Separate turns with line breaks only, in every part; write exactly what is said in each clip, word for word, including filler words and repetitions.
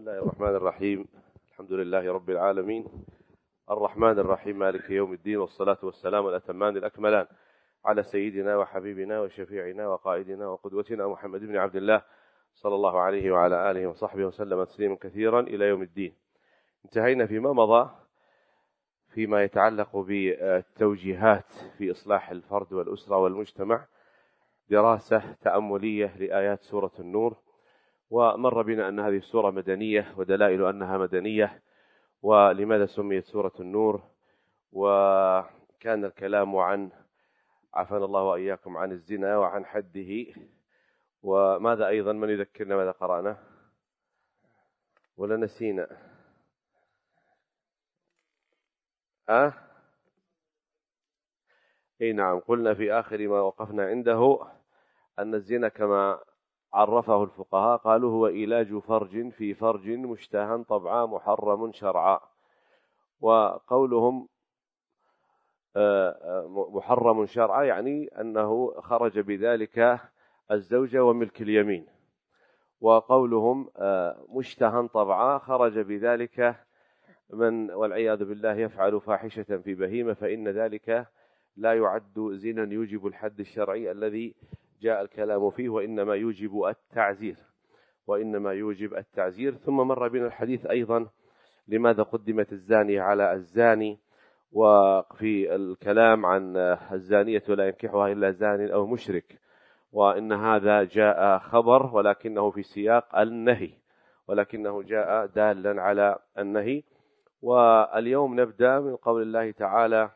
الله الرحمن الرحيم. الحمد لله رب العالمين الرحمن الرحيم مالك يوم الدين، والصلاة والسلام الأتمان الأكملان على سيدنا وحبيبنا وشفيعنا وقائدنا وقدوتنا محمد بن عبد الله صلى الله عليه وعلى آله وصحبه وسلم تسليما كثيرا إلى يوم الدين. انتهينا فيما مضى فيما يتعلق بالتوجيهات في إصلاح الفرد والأسرة والمجتمع، دراسة تأملية لآيات سورة النور، ومر بنا أن هذه السورة مدنية ودلائل أنها مدنية ولماذا سميت سورة النور، وكان الكلام عن عافانا الله وإياكم عن الزنا وعن حده، وماذا أيضا من يذكرنا ماذا قرأنا ولا نسينا؟ أه؟ أي نعم، قلنا في آخر ما وقفنا عنده أن الزنا كما عرفه الفقهاء قالوا هو إيلاج فرج في فرج مشتهى طبعا محرم شرعا، وقولهم محرم شرعا يعني أنه خرج بذلك الزوجة وملك اليمين، وقولهم مشتهى طبعا خرج بذلك من والعياذ بالله يفعل فاحشة في بهيمة، فإن ذلك لا يعد زنا يوجب الحد الشرعي الذي جاء الكلام فيه، وإنما يوجب التعزير وإنما يوجب التعزير. ثم مر بنا الحديث أيضا لماذا قدمت الزانية على الزاني، وفي الكلام عن الزانية لا ينكحها إلا زان أو مشرك، وإن هذا جاء خبر ولكنه في سياق النهي، ولكنه جاء دالا على النهي. واليوم نبدأ من قول الله تعالى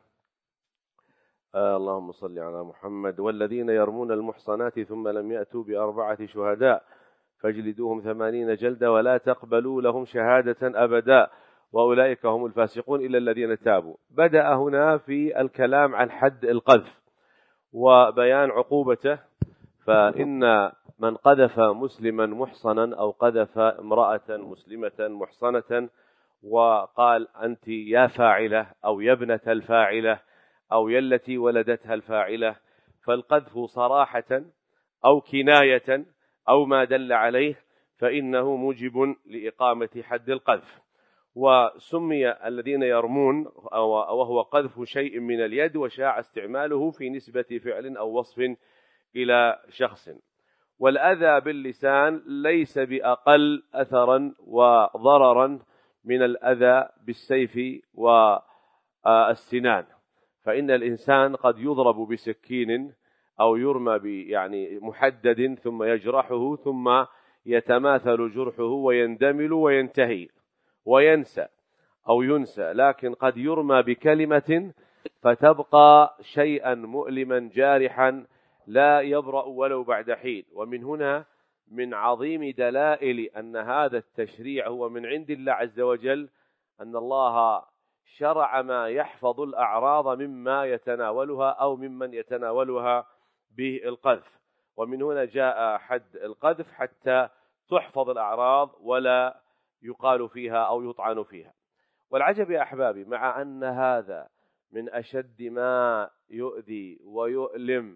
آه اللهم صل على محمد: والذين يرمون المحصنات ثم لم يأتوا بأربعة شهداء فاجلدوهم ثمانين جلدة ولا تقبلوا لهم شهادة أبدا وأولئك هم الفاسقون إلا الذين تابوا. بدأ هنا في الكلام عن حد القذف وبيان عقوبته، فإن من قذف مسلما محصنا أو قذف امرأة مسلمة محصنة وقال أنت يا فاعلة أو يا ابنة الفاعلة أو يا التي ولدتها الفاعلة، فالقذف صراحة أو كناية أو ما دل عليه فإنه موجب لإقامة حد القذف. وسمي الذين يرمون وهو قذف شيء من اليد، وشاع استعماله في نسبة فعل أو وصف إلى شخص. والأذى باللسان ليس بأقل أثرا وضررا من الأذى بالسيف والسنان، فإن الإنسان قد يضرب بسكين أو يرمى يعني محدد ثم يجرحه ثم يتماثل جرحه ويندمل وينتهي وينسى أو ينسى، لكن قد يرمى بكلمة فتبقى شيئا مؤلما جارحا لا يبرأ ولو بعد حين. ومن هنا من عظيم دلائل أن هذا التشريع هو من عند الله عز وجل أن الله شرع ما يحفظ الأعراض مما يتناولها أو ممن يتناولها بالقذف، ومن هنا جاء حد القذف حتى تحفظ الأعراض ولا يقال فيها أو يطعن فيها. والعجب يا أحبابي، مع أن هذا من أشد ما يؤذي ويؤلم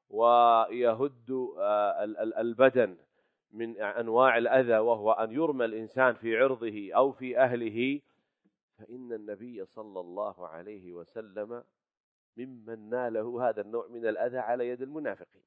ويهد البدن من أنواع الأذى، وهو أن يرمى الإنسان في عرضه أو في أهله، فإن النبي صلى الله عليه وسلم ممن ناله هذا النوع من الأذى على يد المنافقين،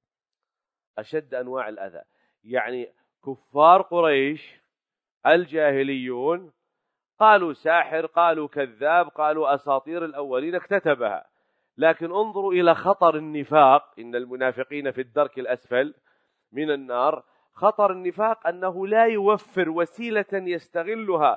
أشد أنواع الأذى. يعني كفار قريش الجاهليون قالوا ساحر، قالوا كذاب، قالوا أساطير الأولين اكتتبها، لكن انظروا إلى خطر النفاق، إن المنافقين في الدرك الأسفل من النار. خطر النفاق أنه لا يوفر وسيلة يستغلها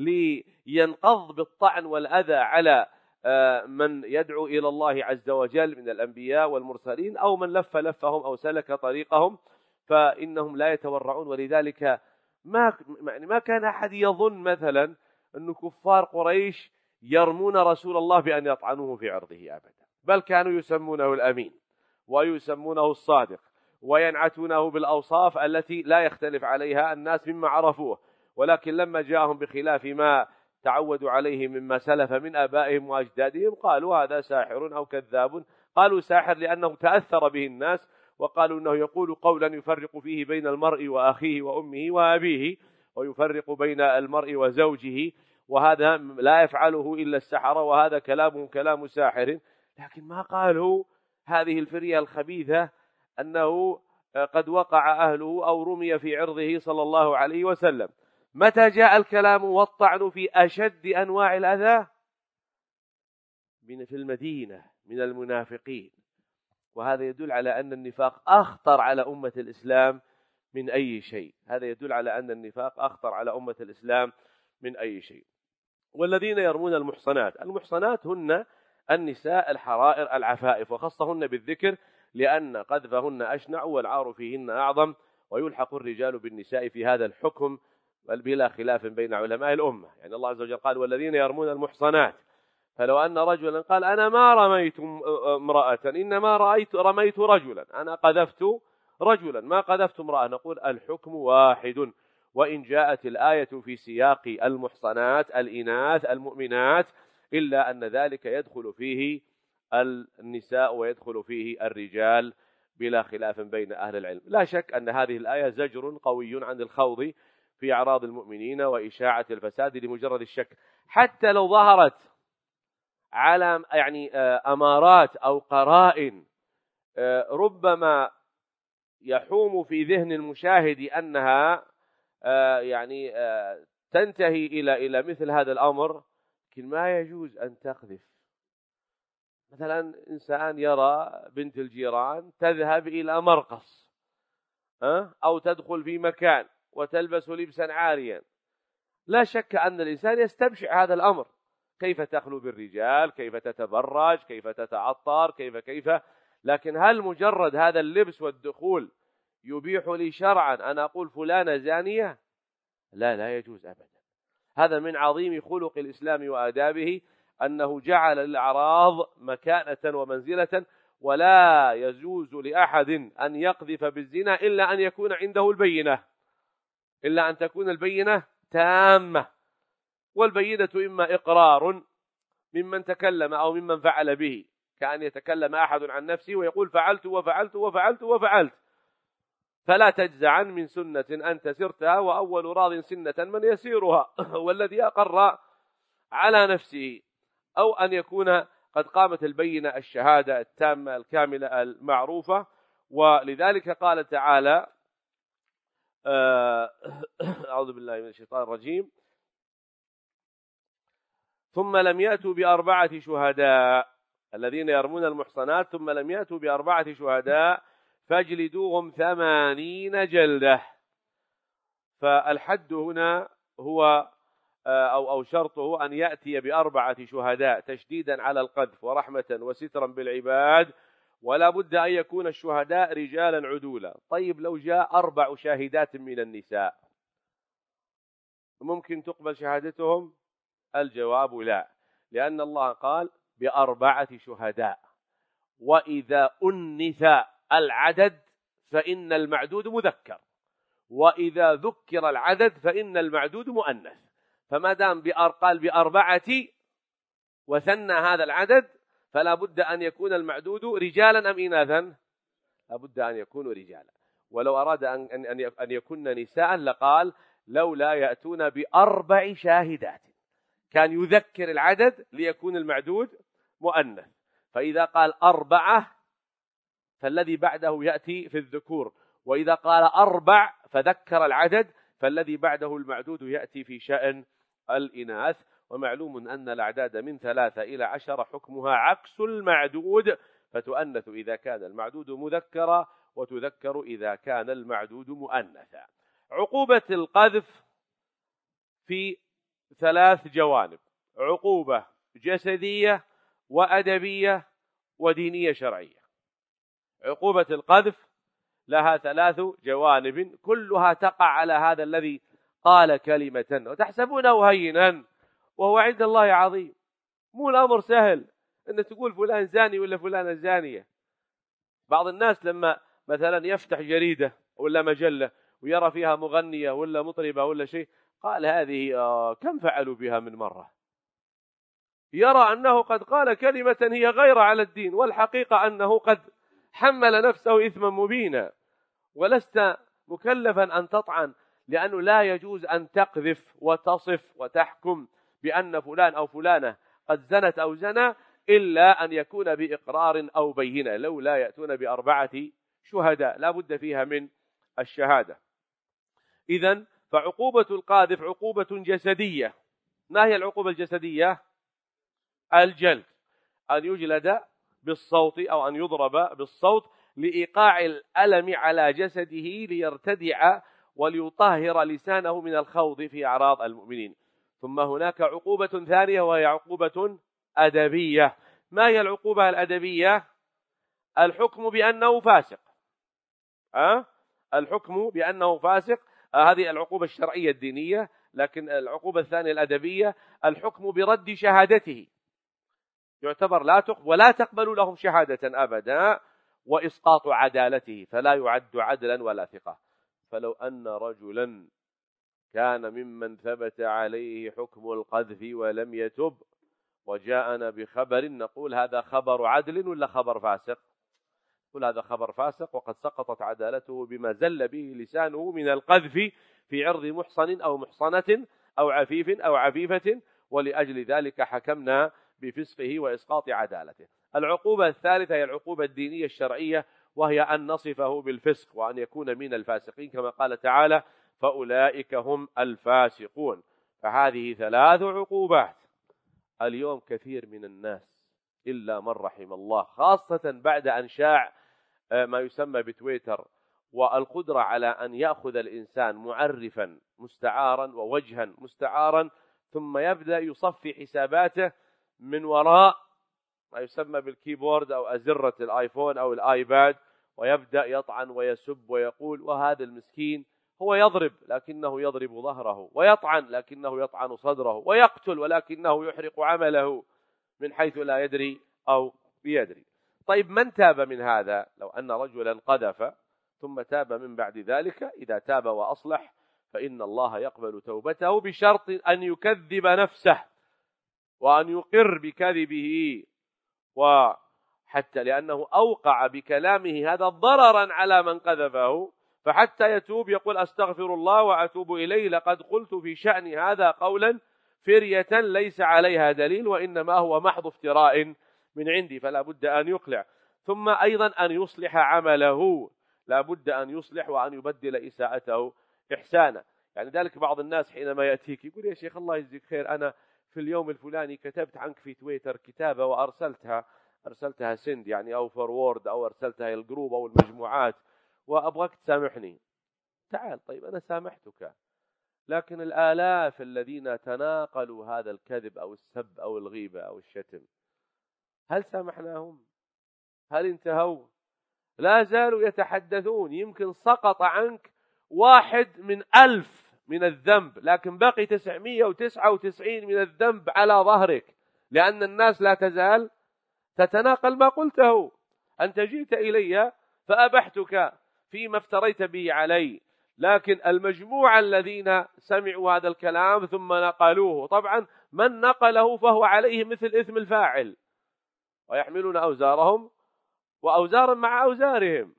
لينقض بالطعن والأذى على من يدعو إلى الله عز وجل من الأنبياء والمرسلين أو من لف لفهم أو سلك طريقهم، فإنهم لا يتورعون. ولذلك ما ما كان أحد يظن مثلا أن كفار قريش يرمون رسول الله بأن يطعنوه في عرضه أبدا، بل كانوا يسمونه الأمين ويسمونه الصادق وينعتونه بالأوصاف التي لا يختلف عليها الناس مما عرفوه. ولكن لما جاءهم بخلاف ما تعودوا عليه مما سلف من آبائهم وأجدادهم قالوا هذا ساحر أو كذاب. قالوا ساحر لأنه تأثر به الناس، وقالوا أنه يقول قولا يفرق فيه بين المرء وأخيه وأمه وأبيه، ويفرق بين المرء وزوجه، وهذا لا يفعله إلا السحرة، وهذا كلامهم كلام ساحر. لكن ما قالوا هذه الفرية الخبيثة أنه قد وقع أهله أو رمي في عرضه صلى الله عليه وسلم. متى جاء الكلام والطعن في أشد أنواع الأذى؟ في المدينة من المنافقين. وهذا يدل على أن النفاق أخطر على أمة الإسلام من أي شيء. هذا يدل على أن النفاق أخطر على أمة الإسلام من أي شيء. والذين يرمون المحصنات، المحصنات هن النساء الحرائر العفائف، وخصهن بالذكر لأن قذفهن أشنع والعار فيهن أعظم، ويلحق الرجال بالنساء في هذا الحكم بلا خلاف بين علماء الأمة. يعني الله عز وجل قال والذين يرمون المحصنات، فلو أن رجلا قال أنا ما رميت امرأة إنما رأيت رميت رجلا، أنا قذفت رجلا ما قذفت امرأة، نقول الحكم واحد. وإن جاءت الآية في سياق المحصنات الإناث المؤمنات، إلا أن ذلك يدخل فيه النساء ويدخل فيه الرجال بلا خلاف بين أهل العلم. لا شك أن هذه الآية زجر قوي عن الخوض في أعراض المؤمنين وإشاعة الفساد لمجرد الشك، حتى لو ظهرت على يعني أمارات أو قرائن ربما يحوم في ذهن المشاهد أنها يعني تنتهي إلى إلى مثل هذا الأمر، لكن ما يجوز أن تقذف. مثلا إنسان يرى بنت الجيران تذهب إلى مرقص أو تدخل في مكان وتلبس لبسا عاريا، لا شك أن الإنسان يستبشع هذا الأمر، كيف تخلو بالرجال، كيف تتبرج، كيف تتعطر، كيف كيف لكن هل مجرد هذا اللبس والدخول يبيح لي شرعا أن أقول فلانة زانية؟ لا لا يجوز أبدا. هذا من عظيم خلق الإسلام وآدابه أنه جعل للأعراض مكانة ومنزلة، ولا يجوز لأحد أن يقذف بالزنا إلا أن يكون عنده البينة، إلا أن تكون البينة تامة. والبينة إما إقرار ممن تكلم أو ممن فعل به، كأن يتكلم أحد عن نفسه ويقول فعلت وفعلت وفعلت وفعلت، فلا تجزعا من سنة أنت سرتها وأول راض سنة من يسيرها والذي أقر على نفسه. أو أن يكون قد قامت البينة الشهادة التامة الكاملة المعروفة. ولذلك قال تعالى أعوذ بالله من الشيطان الرجيم ثم لم يأتوا بأربعة شهداء، الذين يرمون المحصنات ثم لم يأتوا بأربعة شهداء فاجلدوهم ثمانين جلدة. فالحد هنا هو أو أو شرطه أن يأتي بأربعة شهداء تشديدا على القذف ورحمة وسترا بالعباد، ولا بد أن يكون الشهداء رجالا عدولا. طيب لو جاء أربع شاهدات من النساء ممكن تقبل شهادتهم؟ الجواب لا، لأن الله قال بأربعة شهداء، وإذا أنث العدد فإن المعدود مذكر، وإذا ذكر العدد فإن المعدود مؤنث. فما دام قال بأربعة وثنى هذا العدد فلا بد أن يكون المعدود رجالا أم إناثا؟ لا بد أن يكونوا رجالا. ولو أراد أن أن يكون نساء لقال لولا يأتون بأربع شاهدات، كان يذكر العدد ليكون المعدود مؤنث. فإذا قال أربعة فالذي بعده يأتي في الذكور، وإذا قال أربع فذكر العدد فالذي بعده المعدود يأتي في شأن الإناث. ومعلوم أن الأعداد من ثلاثة إلى عشرة حكمها عكس المعدود، فتؤنث إذا كان المعدود مذكرا وتذكر إذا كان المعدود مؤنثا. عقوبة القذف في ثلاث جوانب: عقوبة جسدية وأدبية ودينية شرعية. عقوبة القذف لها ثلاث جوانب كلها تقع على هذا الذي قال كلمة وتحسبونه هينا وهو عند الله عظيم. مو الأمر سهل أن تقول فلان زاني ولا فلانة زانية. بعض الناس لما مثلا يفتح جريدة ولا مجلة ويرى فيها مغنية ولا مطربة ولا شيء قال هذه آه كم فعلوا بها من مرة، يرى أنه قد قال كلمة هي غير على الدين، والحقيقة أنه قد حمل نفسه إثما مبينا. ولست مكلفا أن تطعن، لأنه لا يجوز أن تقذف وتصف وتحكم بأن فلان أو فلانة قد زنت أو زنى إلا أن يكون بإقرار أو بينة، لو لا يأتون بأربعة شهداء لا بد فيها من الشهادة. إذن فعقوبة القاذف عقوبة جسدية. ما هي العقوبة الجسدية؟ الجلد، أن يجلد بالصوت أو أن يضرب بالصوت لإيقاع الألم على جسده ليرتدع وليطهر لسانه من الخوض في أعراض المؤمنين. ثم هناك عقوبة ثانية وهي عقوبة أدبية. ما هي العقوبة الأدبية؟ الحكم بأنه فاسق. أه؟ الحكم بأنه فاسق، أه هذه العقوبة الشرعية الدينية. لكن العقوبة الثانية الأدبية الحكم برد شهادته، يعتبر لا تقبل ولا تقبل لهم شهادة أبدا، وإسقاط عدالته فلا يعد عدلا ولا ثقة. فلو أن رجلا كان ممن ثبت عليه حكم القذف ولم يتب وجاءنا بخبر، نقول هذا خبر عدل ولا خبر فاسق؟ نقول هذا خبر فاسق وقد سقطت عدالته بما زل به لسانه من القذف في عرض محصن أو محصنة أو عفيف أو عفيفة، ولأجل ذلك حكمنا بفسقه وإسقاط عدالته. العقوبة الثالثة هي العقوبة الدينية الشرعية، وهي أن نصفه بالفسق وأن يكون من الفاسقين كما قال تعالى فأولئك هم الفاسقون. فهذه ثلاث عقوبات. اليوم كثير من الناس إلا من رحم الله، خاصة بعد أن شاع ما يسمى بتويتر والقدرة على أن يأخذ الإنسان معرفا مستعارا ووجها مستعارا ثم يبدأ يصفي حساباته من وراء ما يسمى بالكيبورد أو أزرة الآيفون أو الآيباد، ويبدأ يطعن ويسب ويقول وهذا المسكين هو يضرب لكنه يضرب ظهره، ويطعن لكنه يطعن صدره، ويقتل ولكنه يحرق عمله من حيث لا يدري أو بيدري. طيب من تاب من هذا؟ لو أن رجلا قذف ثم تاب من بعد ذلك، إذا تاب وأصلح فإن الله يقبل توبته بشرط أن يكذب نفسه وأن يقر بكذبه، وحتى لأنه أوقع بكلامه هذا ضررا على من قذفه، فحتى يتوب يقول أستغفر الله وأتوب إليه، لقد قلت في شأن هذا قولا فرية ليس عليها دليل وإنما هو محض افتراء من عندي، فلا بد أن يقلع. ثم أيضا أن يصلح عمله، لا بد أن يصلح وأن يبدل إساءته إحسانا. يعني ذلك بعض الناس حينما يأتيك يقول يا شيخ الله يجزيك خير، أنا في اليوم الفلاني كتبت عنك في تويتر كتابة وأرسلتها أرسلتها سند يعني أو فورورد أو أرسلتها الجروب أو المجموعات وأبغاك تسامحني. تعال طيب أنا سامحتك، لكن الآلاف الذين تناقلوا هذا الكذب أو السب أو الغيبة أو الشتم هل سامحناهم؟ هل انتهوا؟ لا زالوا يتحدثون. يمكن سقط عنك واحد من ألف من الذنب، لكن بقي تسعمائة وتسعة وتسعين من الذنب على ظهرك، لأن الناس لا تزال تتناقل ما قلته. أنت جئت إلي فأبحتك فيما افتريت به علي، لكن المجموعة الذين سمعوا هذا الكلام ثم نقلوه، طبعا من نقله فهو عليه مثل إثم الفاعل، ويحملون أوزارهم وأوزارا مع أوزارهم.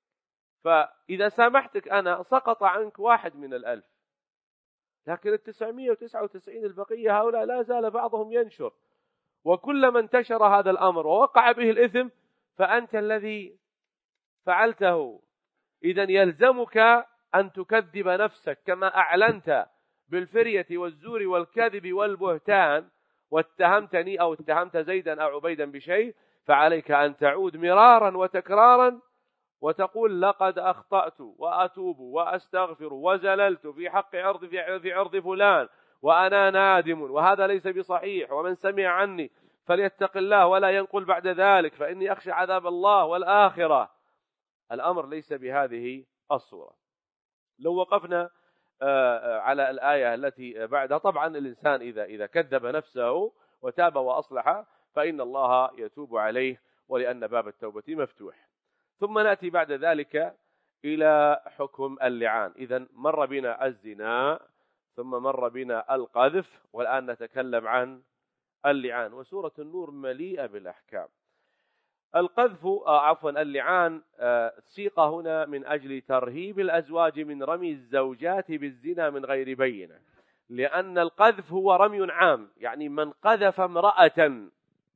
فإذا سامحتك أنا سقط عنك واحد من الألف، لكن التسعمائة وتسعة وتسعين البقية هؤلاء لا زال بعضهم ينشر، وكلما انتشر هذا الأمر ووقع به الإثم فأنت الذي فعلته. إذن يلزمك أن تكذب نفسك كما أعلنت بالفرية والزور والكذب والبهتان واتهمتني أو اتهمت زيدا أو عبيدا بشيء، فعليك أن تعود مرارا وتكرارا وتقول لقد أخطأت وأتوب وأستغفر وزللت في حق عرض في عرض فلان وأنا نادم وهذا ليس بصحيح، ومن سمع عني فليتق الله ولا ينقل بعد ذلك فإني أخشى عذاب الله والآخرة. الأمر ليس بهذه الصورة. لو وقفنا على الآية التي بعدها، طبعا الإنسان إذا إذا كذب نفسه وتاب وأصلح فإن الله يتوب عليه، ولأن باب التوبة مفتوح. ثم نأتي بعد ذلك إلى حكم اللعان. إذن مر بنا الزنا ثم مر بنا القذف، والآن نتكلم عن اللعان. وسورة النور مليئة بالأحكام. القذف آه عفوا اللعان آه سيق هنا من أجل ترهيب الأزواج من رمي الزوجات بالزنا من غير بينة، لأن القذف هو رمي عام، يعني من قذف امرأة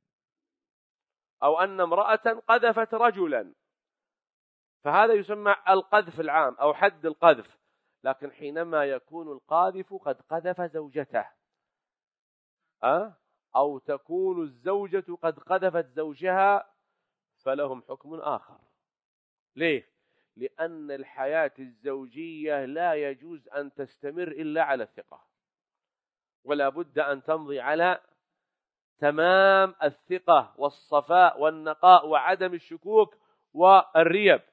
أو أن امرأة قذفت رجلا، فهذا يسمى القذف العام أو حد القذف. لكن حينما يكون القاذف قد قذف زوجته أه؟ أو تكون الزوجة قد قذفت زوجها فلهم حكم آخر. ليه؟ لأن الحياة الزوجية لا يجوز أن تستمر إلا على الثقة، ولا بد أن تمضي على تمام الثقة والصفاء والنقاء وعدم الشكوك والريب.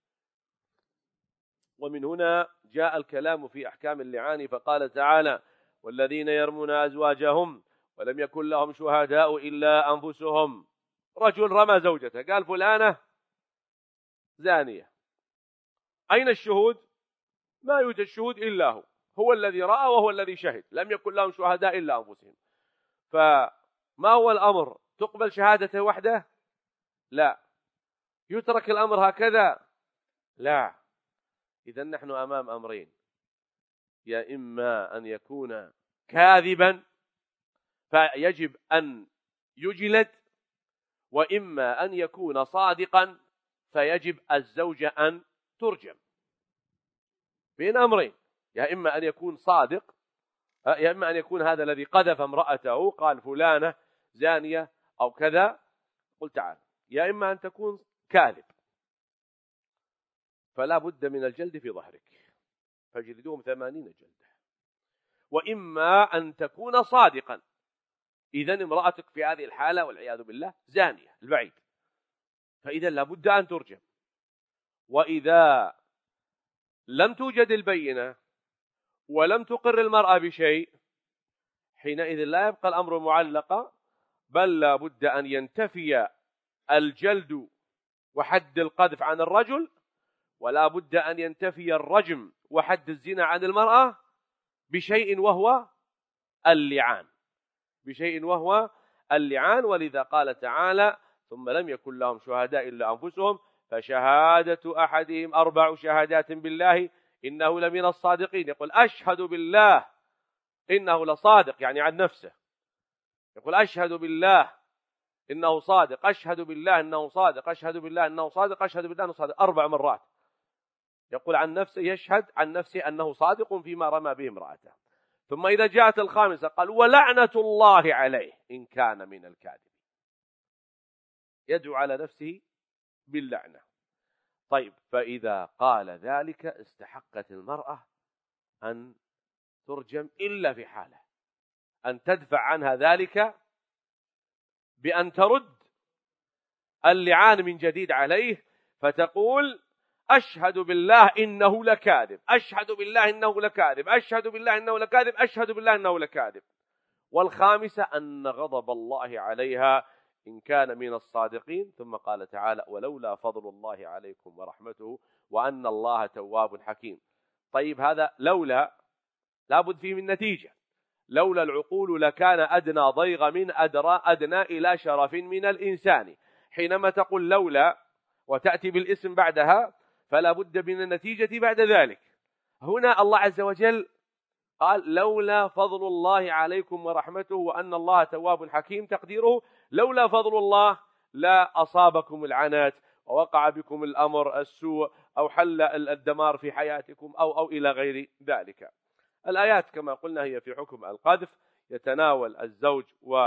ومن هنا جاء الكلام في أحكام اللعان، فقال تعالى: والذين يرمون أزواجهم ولم يكن لهم شهداء إلا أنفسهم. رجل رمى زوجته، قال فلانة زانية، أين الشهود؟ ما يوجد شهود إلا هو، هو الذي رأى وهو الذي شهد، لم يكن لهم شهداء إلا أنفسهم. فما هو الأمر؟ تقبل شهادته وحده؟ لا. يترك الأمر هكذا؟ لا. إذن نحن أمام أمرين: يا إما أن يكون كاذبا فيجب أن يجلد، وإما أن يكون صادقا فيجب الزوجة أن ترجم. بين أمرين: يا إما أن يكون صادق، يا إما أن يكون هذا الذي قذف امرأته قال فلانة زانية أو كذا، قل تعالى، يا إما أن تكون كاذب فلا بد من الجلد في ظهرك فجلدوهم ثمانين جلدة، وإما أن تكون صادقا، إذن امرأتك في هذه الحالة والعياذ بالله زانية البعيد، فإذا لا بد أن ترجم. وإذا لم توجد البينة ولم تقر المرأة بشيء حينئذ لا يبقى الأمر معلقا، بل لا بد أن ينتفي الجلد وحد القذف عن الرجل، ولا بد أن ينتفي الرجم وحد الزنا عن المرأة بشيء وهو اللعان، بشيء وهو اللعان. ولذا قال تعالى: ثم لم يكن لهم شهداء إلا أنفسهم فشهادة أحدهم أربع شهادات بالله إنه لمن الصادقين. يقول أشهد بالله إنه لصادق، يعني عن نفسه، يقول أشهد بالله إنه صادق، أشهد بالله إنه صادق، أشهد بالله إنه صادق، أشهد بالله إنه صادق، أربع مرات يقول عن نفسه، يشهد عن نفسه أنه صادق فيما رمى به امرأته. ثم إذا جاءت الخامسة قال: ولعنة الله عليه إن كان من الكاذبين، يدعو على نفسه باللعنة. طيب، فإذا قال ذلك استحقت المرأة أن ترجم إلا في حالة أن تدفع عنها ذلك بأن ترد اللعان من جديد عليه، فتقول: أشهد بالله إنه لكاذب، أشهد بالله إنه لكاذب، أشهد بالله إنه لكاذب، أشهد بالله إنه لكاذب. والخامسة أن غضب الله عليها إن كان من الصادقين. ثم قال تعالى: ولولا فضل الله عليكم ورحمته وأن الله تواب حكيم. طيب، هذا لولا لابد فيه من نتيجة. لولا العقول لكان أدنى ضيغ من أدرى أدنى إلى شرف من الإنسان. حينما تقول لولا وتأتي بالاسم بعدها فلا بد من النتيجة بعد ذلك. هنا الله عز وجل قال: لولا فضل الله عليكم ورحمته وأن الله تواب حكيم، تقديره: لولا فضل الله لا أصابكم العنات ووقع بكم الأمر السوء أو حل الدمار في حياتكم أو أو إلى غير ذلك. الآيات كما قلنا هي في حكم القذف، يتناول الزوج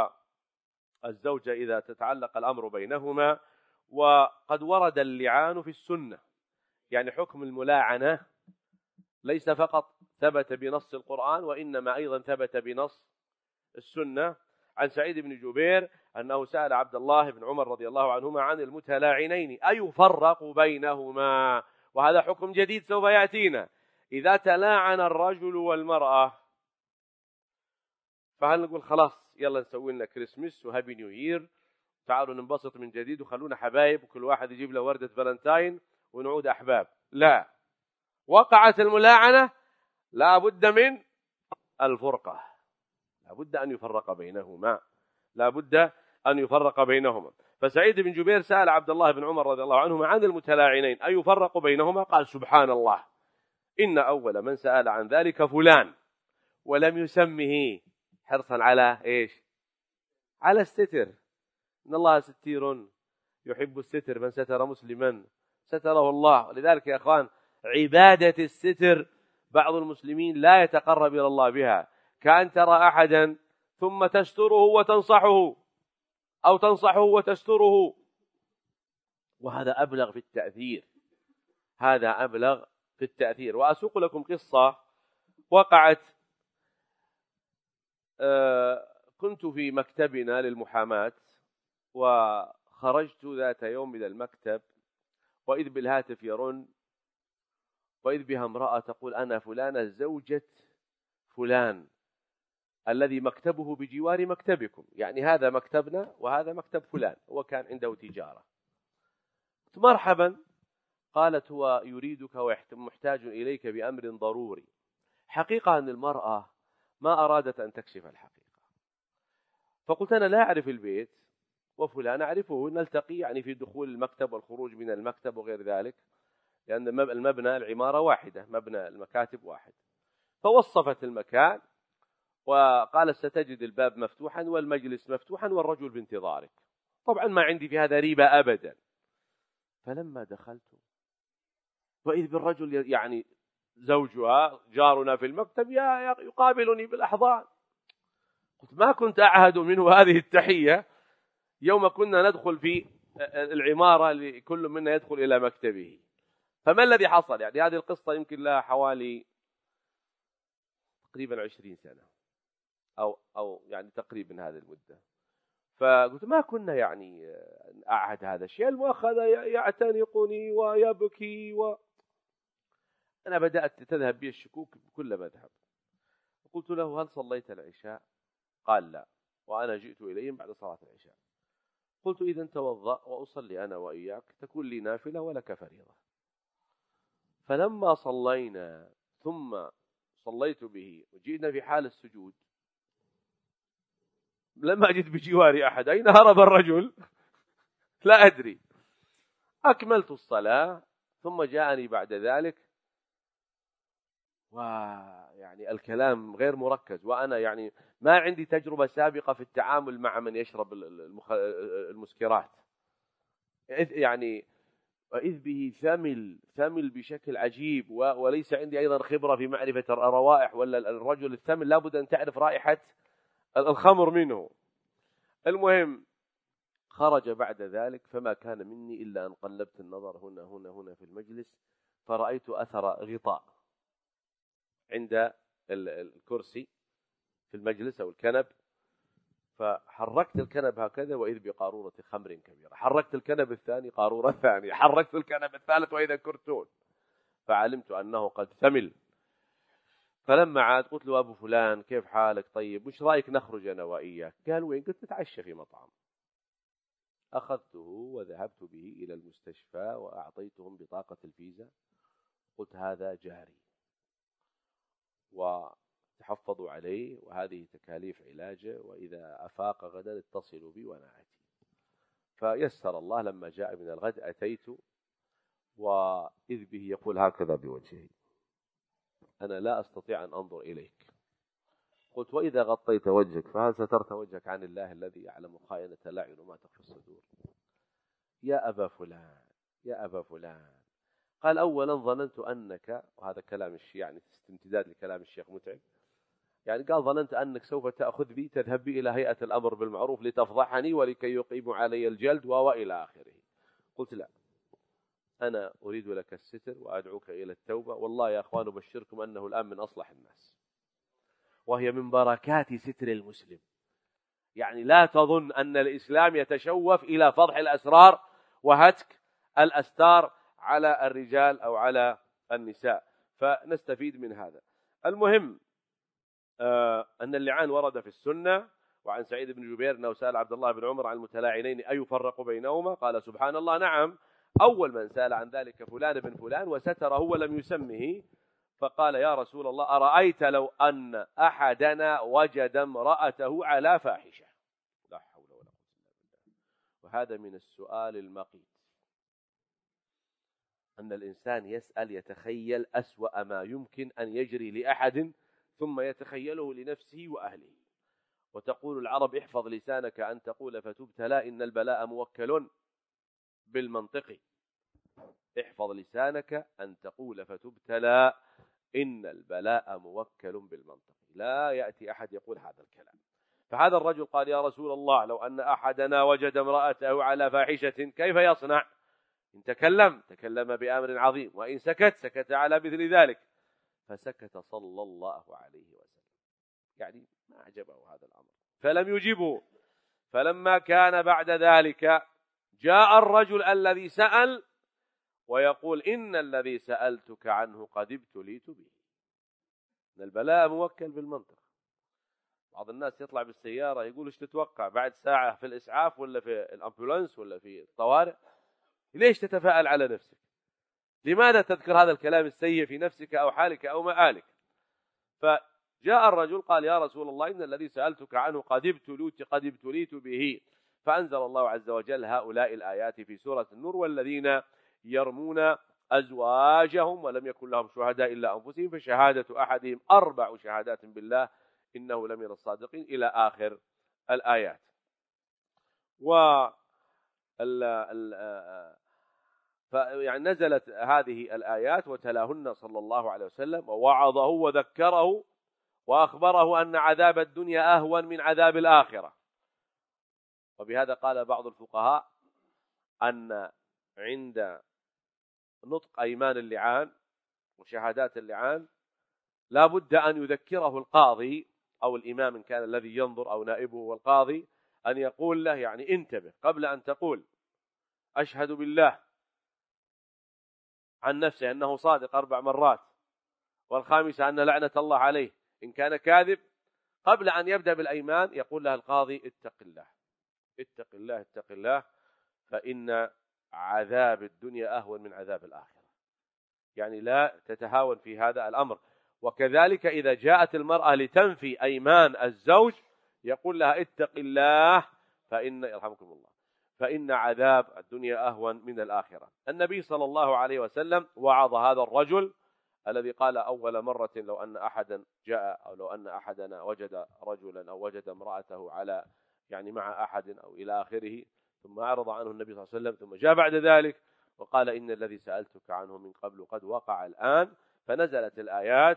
والزوجة إذا تتعلق الأمر بينهما. وقد ورد اللعان في السنة، يعني حكم الملاعنة ليس فقط ثبت بنص القرآن وإنما أيضا ثبت بنص السنة. عن سعيد بن جبير أنه سأل عبد الله بن عمر رضي الله عنهما عن المتلاعنين أيفرق بينهما، وهذا حكم جديد سوف يأتينا. إذا تلاعن الرجل والمرأة فهل نقول خلاص يلا نسوي لنا كريسمس وهابي نيو يير، تعالوا ننبسط من جديد وخلونا حبايب وكل واحد يجيب له وردة فالنتاين ونعود أحباب؟ لا، وقعت الملاعنة لا بد من الفرقة، لا بد أن يفرق بينهما، لا بد أن يفرق بينهما. فسعيد بن جبير سأل عبد الله بن عمر رضي الله عنهما عن المتلاعنين أي يفرق بينهما؟ قال سبحان الله إن أول من سأل عن ذلك فلان ولم يسمه حرصا على إيش؟ على الستر. إن الله ستير يحب الستر، من ستر مسلما ستره الله. ولذلك يا أخوان عبادة الستر بعض المسلمين لا يتقرب إلى الله بها، كأن ترى أحدا ثم تستره وتنصحه أو تنصحه وتستره، وهذا أبلغ في التأثير، هذا أبلغ في التأثير. وأسوق لكم قصة وقعت. آه كنت في مكتبنا للمحاماة، وخرجت ذات يوم إلى المكتب، وإذ بالهاتف يرن، وإذ بها امرأة تقول أنا فلانة زوجة فلان الذي مكتبه بجوار مكتبكم، يعني هذا مكتبنا وهذا مكتب فلان، هو كان عنده تجارة. مرحبا. قالت هو يريدك ومحتاج إليك بأمر ضروري. حقيقة أن المرأة ما أرادت أن تكشف الحقيقة، فقلت أنا لا أعرف البيت وفلان أعرفه، نلتقي يعني في دخول المكتب والخروج من المكتب وغير ذلك، لأن المبنى العمارة واحدة، مبنى المكاتب واحد. فوصفت المكان وقالت ستجد الباب مفتوحا والمجلس مفتوحا والرجل بانتظارك. طبعا ما عندي في هذا ريبة أبدا. فلما دخلت وإذ بالرجل يعني زوجها جارنا في المكتب يقابلني بالأحضان. قلت ما كنت أعهد منه هذه التحية يوم كنا ندخل في العمارة لكل منا يدخل إلى مكتبه. فما الذي حصل؟ يعني هذه القصة يمكن لها حوالي تقريبا عشرين سنة أو أو يعني تقريبا هذه المدة. فقلت ما كنا يعني أعهد هذا الشيء. المؤخذ يعتنقني ويبكي و أنا بدأت تذهب بي الشكوك بكل مذهب. قلت له هل صليت العشاء؟ قال لا، وأنا جئت إليهم بعد صلاة العشاء. قلت إذا توضأ وأصلي أنا وإياك تكون لي نافلة ولك فريضة. فلما صلينا ثم صليت به وجئنا في حال السجود لم أجد بجواري أحد. أين هرب الرجل؟ لا أدري. أكملت الصلاة ثم جاءني بعد ذلك ويعني الكلام غير مركز، وأنا يعني ما عندي تجربة سابقة في التعامل مع من يشرب المسكرات، يعني وإذ به ثمل ثمل بشكل عجيب، وليس عندي أيضا خبرة في معرفة الروائح، ولا الرجل الثمل لابد أن تعرف رائحة الخمر منه. المهم خرج بعد ذلك فما كان مني إلا أن قلبت النظر هنا هنا هنا في المجلس، فرأيت أثر غطاء عند الكرسي في المجلس أو الكنب، فحركت الكنب هكذا وإذ بقارورة خمر كبيرة، حركت الكنب الثاني قارورة ثانية، حركت الكنب الثالث وإذا كرتون، فعلمت أنه قد ثمل. فلما عاد قلت له أبو فلان كيف حالك؟ طيب وش رأيك نخرج أنا وإياك؟ قال وين؟ قلت نتعشى في مطعم. أخذته وذهبت به إلى المستشفى وأعطيتهم بطاقة الفيزا، قلت هذا جاري وتحفظوا عليه وهذه تكاليف علاجه، وإذا أفاق غدا اتصلوا بي وأنا آتي. فيسر الله لما جاء من الغد أتيت وإذ به يقول هكذا بوجهه أنا لا أستطيع أن أنظر إليك. قلت وإذا غطيت وجهك فهل سترت وجهك عن الله الذي يعلم خائنة الأعين وما تخفي الصدور؟ يا أبا فلان يا أبا فلان. قال أولا ظننت أنك، وهذا كلام الشيخ يعني امتداد لكلام الشيخ متعب، يعني قال ظننت أنك سوف تأخذ بي تذهب بي إلى هيئة الأمر بالمعروف لتفضحني ولكي يقيموا علي الجلد وإلى آخره. قلت لا، أنا أريد لك الستر وأدعوك إلى التوبة، والله يا أخوان أبشركم أنه الآن من أصلح الناس، وهي من بركات ستر المسلم. يعني لا تظن أن الإسلام يتشوف إلى فضح الأسرار وهتك الأستار على الرجال أو على النساء، فنستفيد من هذا. المهم آه أن اللعان ورد في السنة، وعن سعيد بن جبير أنه سأل عبد الله بن عمر عن المتلاعنين أي يفرق بينهما؟ قال سبحان الله نعم، أول من سأل عن ذلك فلان بن فلان وستره ولم يسمه، فقال يا رسول الله أرأيت لو أن أحدنا وجد امرأته على فاحشة؟ لا حول ولا قوة إلا بالله. وهذا من السؤال المقيت، أن الإنسان يسأل يتخيل أسوأ ما يمكن أن يجري لأحد ثم يتخيله لنفسه وأهله. وتقول العرب: احفظ لسانك أن تقول فتبتلى، إن البلاء موكل بالمنطق. احفظ لسانك أن تقول فتبتلى، إن البلاء موكل بالمنطق. لا يأتي أحد يقول هذا الكلام. فهذا الرجل قال: يا رسول الله، لو أن أحدنا وجد امرأته على فاحشة كيف يصنع؟ إن تكلم تكلم بأمر عظيم، وإن سكت سكت على مثل ذلك. فسكت صلى الله عليه وسلم، يعني ما أعجبه هذا الأمر فلم يجبه. فلما كان بعد ذلك جاء الرجل الذي سأل ويقول: إن الذي سألتك عنه قد ابتليت به. إن البلاء موكل بالمنطق. بعض الناس يطلع بالسيارة يقول: إيش تتوقع بعد ساعة في الإسعاف ولا في الأمبولانس ولا في الطوارئ؟ ليش تتفاءل على نفسك؟ لماذا تذكر هذا الكلام السيء في نفسك أو حالك أو مآلك؟ فجاء الرجل قال: يا رسول الله، إن الذي سألتك عنه قد ابتليت قد ابتليت به. فأنزل الله عز وجل هؤلاء الآيات في سورة النور: والذين يرمون أزواجهم ولم يكن لهم شهداء إلا أنفسهم فشهادة أحدهم أربع شهادات بالله إنه لمن الصادقين، إلى آخر الآيات. و يعني نزلت هذه الآيات وتلاهن صلى الله عليه وسلم ووعظه وذكره وأخبره أن عذاب الدنيا أهون من عذاب الآخرة. وبهذا قال بعض الفقهاء أن عند نطق أيمان اللعان وشهادات اللعان لا بد أن يذكره القاضي أو الإمام إن كان الذي ينظر أو نائبه والقاضي، أن يقول له: يعني انتبه قبل أن تقول أشهد بالله عن نفسه أنه صادق أربع مرات، والخامسة أن لعنة الله عليه إن كان كاذب، قبل أن يبدأ بالأيمان يقول له القاضي: اتق الله اتق الله اتق الله، فإن عذاب الدنيا أهون من عذاب الآخرة. يعني لا تتهاون في هذا الأمر. وكذلك إذا جاءت المرأة لتنفي أيمان الزوج يقول لها: اتق الله فإن يرحمكم الله فإن عذاب الدنيا أهون من الآخرة. النبي صلى الله عليه وسلم وعظ هذا الرجل الذي قال أول مرة: لو أن أحدا جاء أو لو أن أحدنا وجد رجلا أو وجد امرأته على يعني مع أحد أو إلى آخره، ثم أعرض عنه النبي صلى الله عليه وسلم، ثم جاء بعد ذلك وقال: إن الذي سألتك عنه من قبل قد وقع الآن. فنزلت الآيات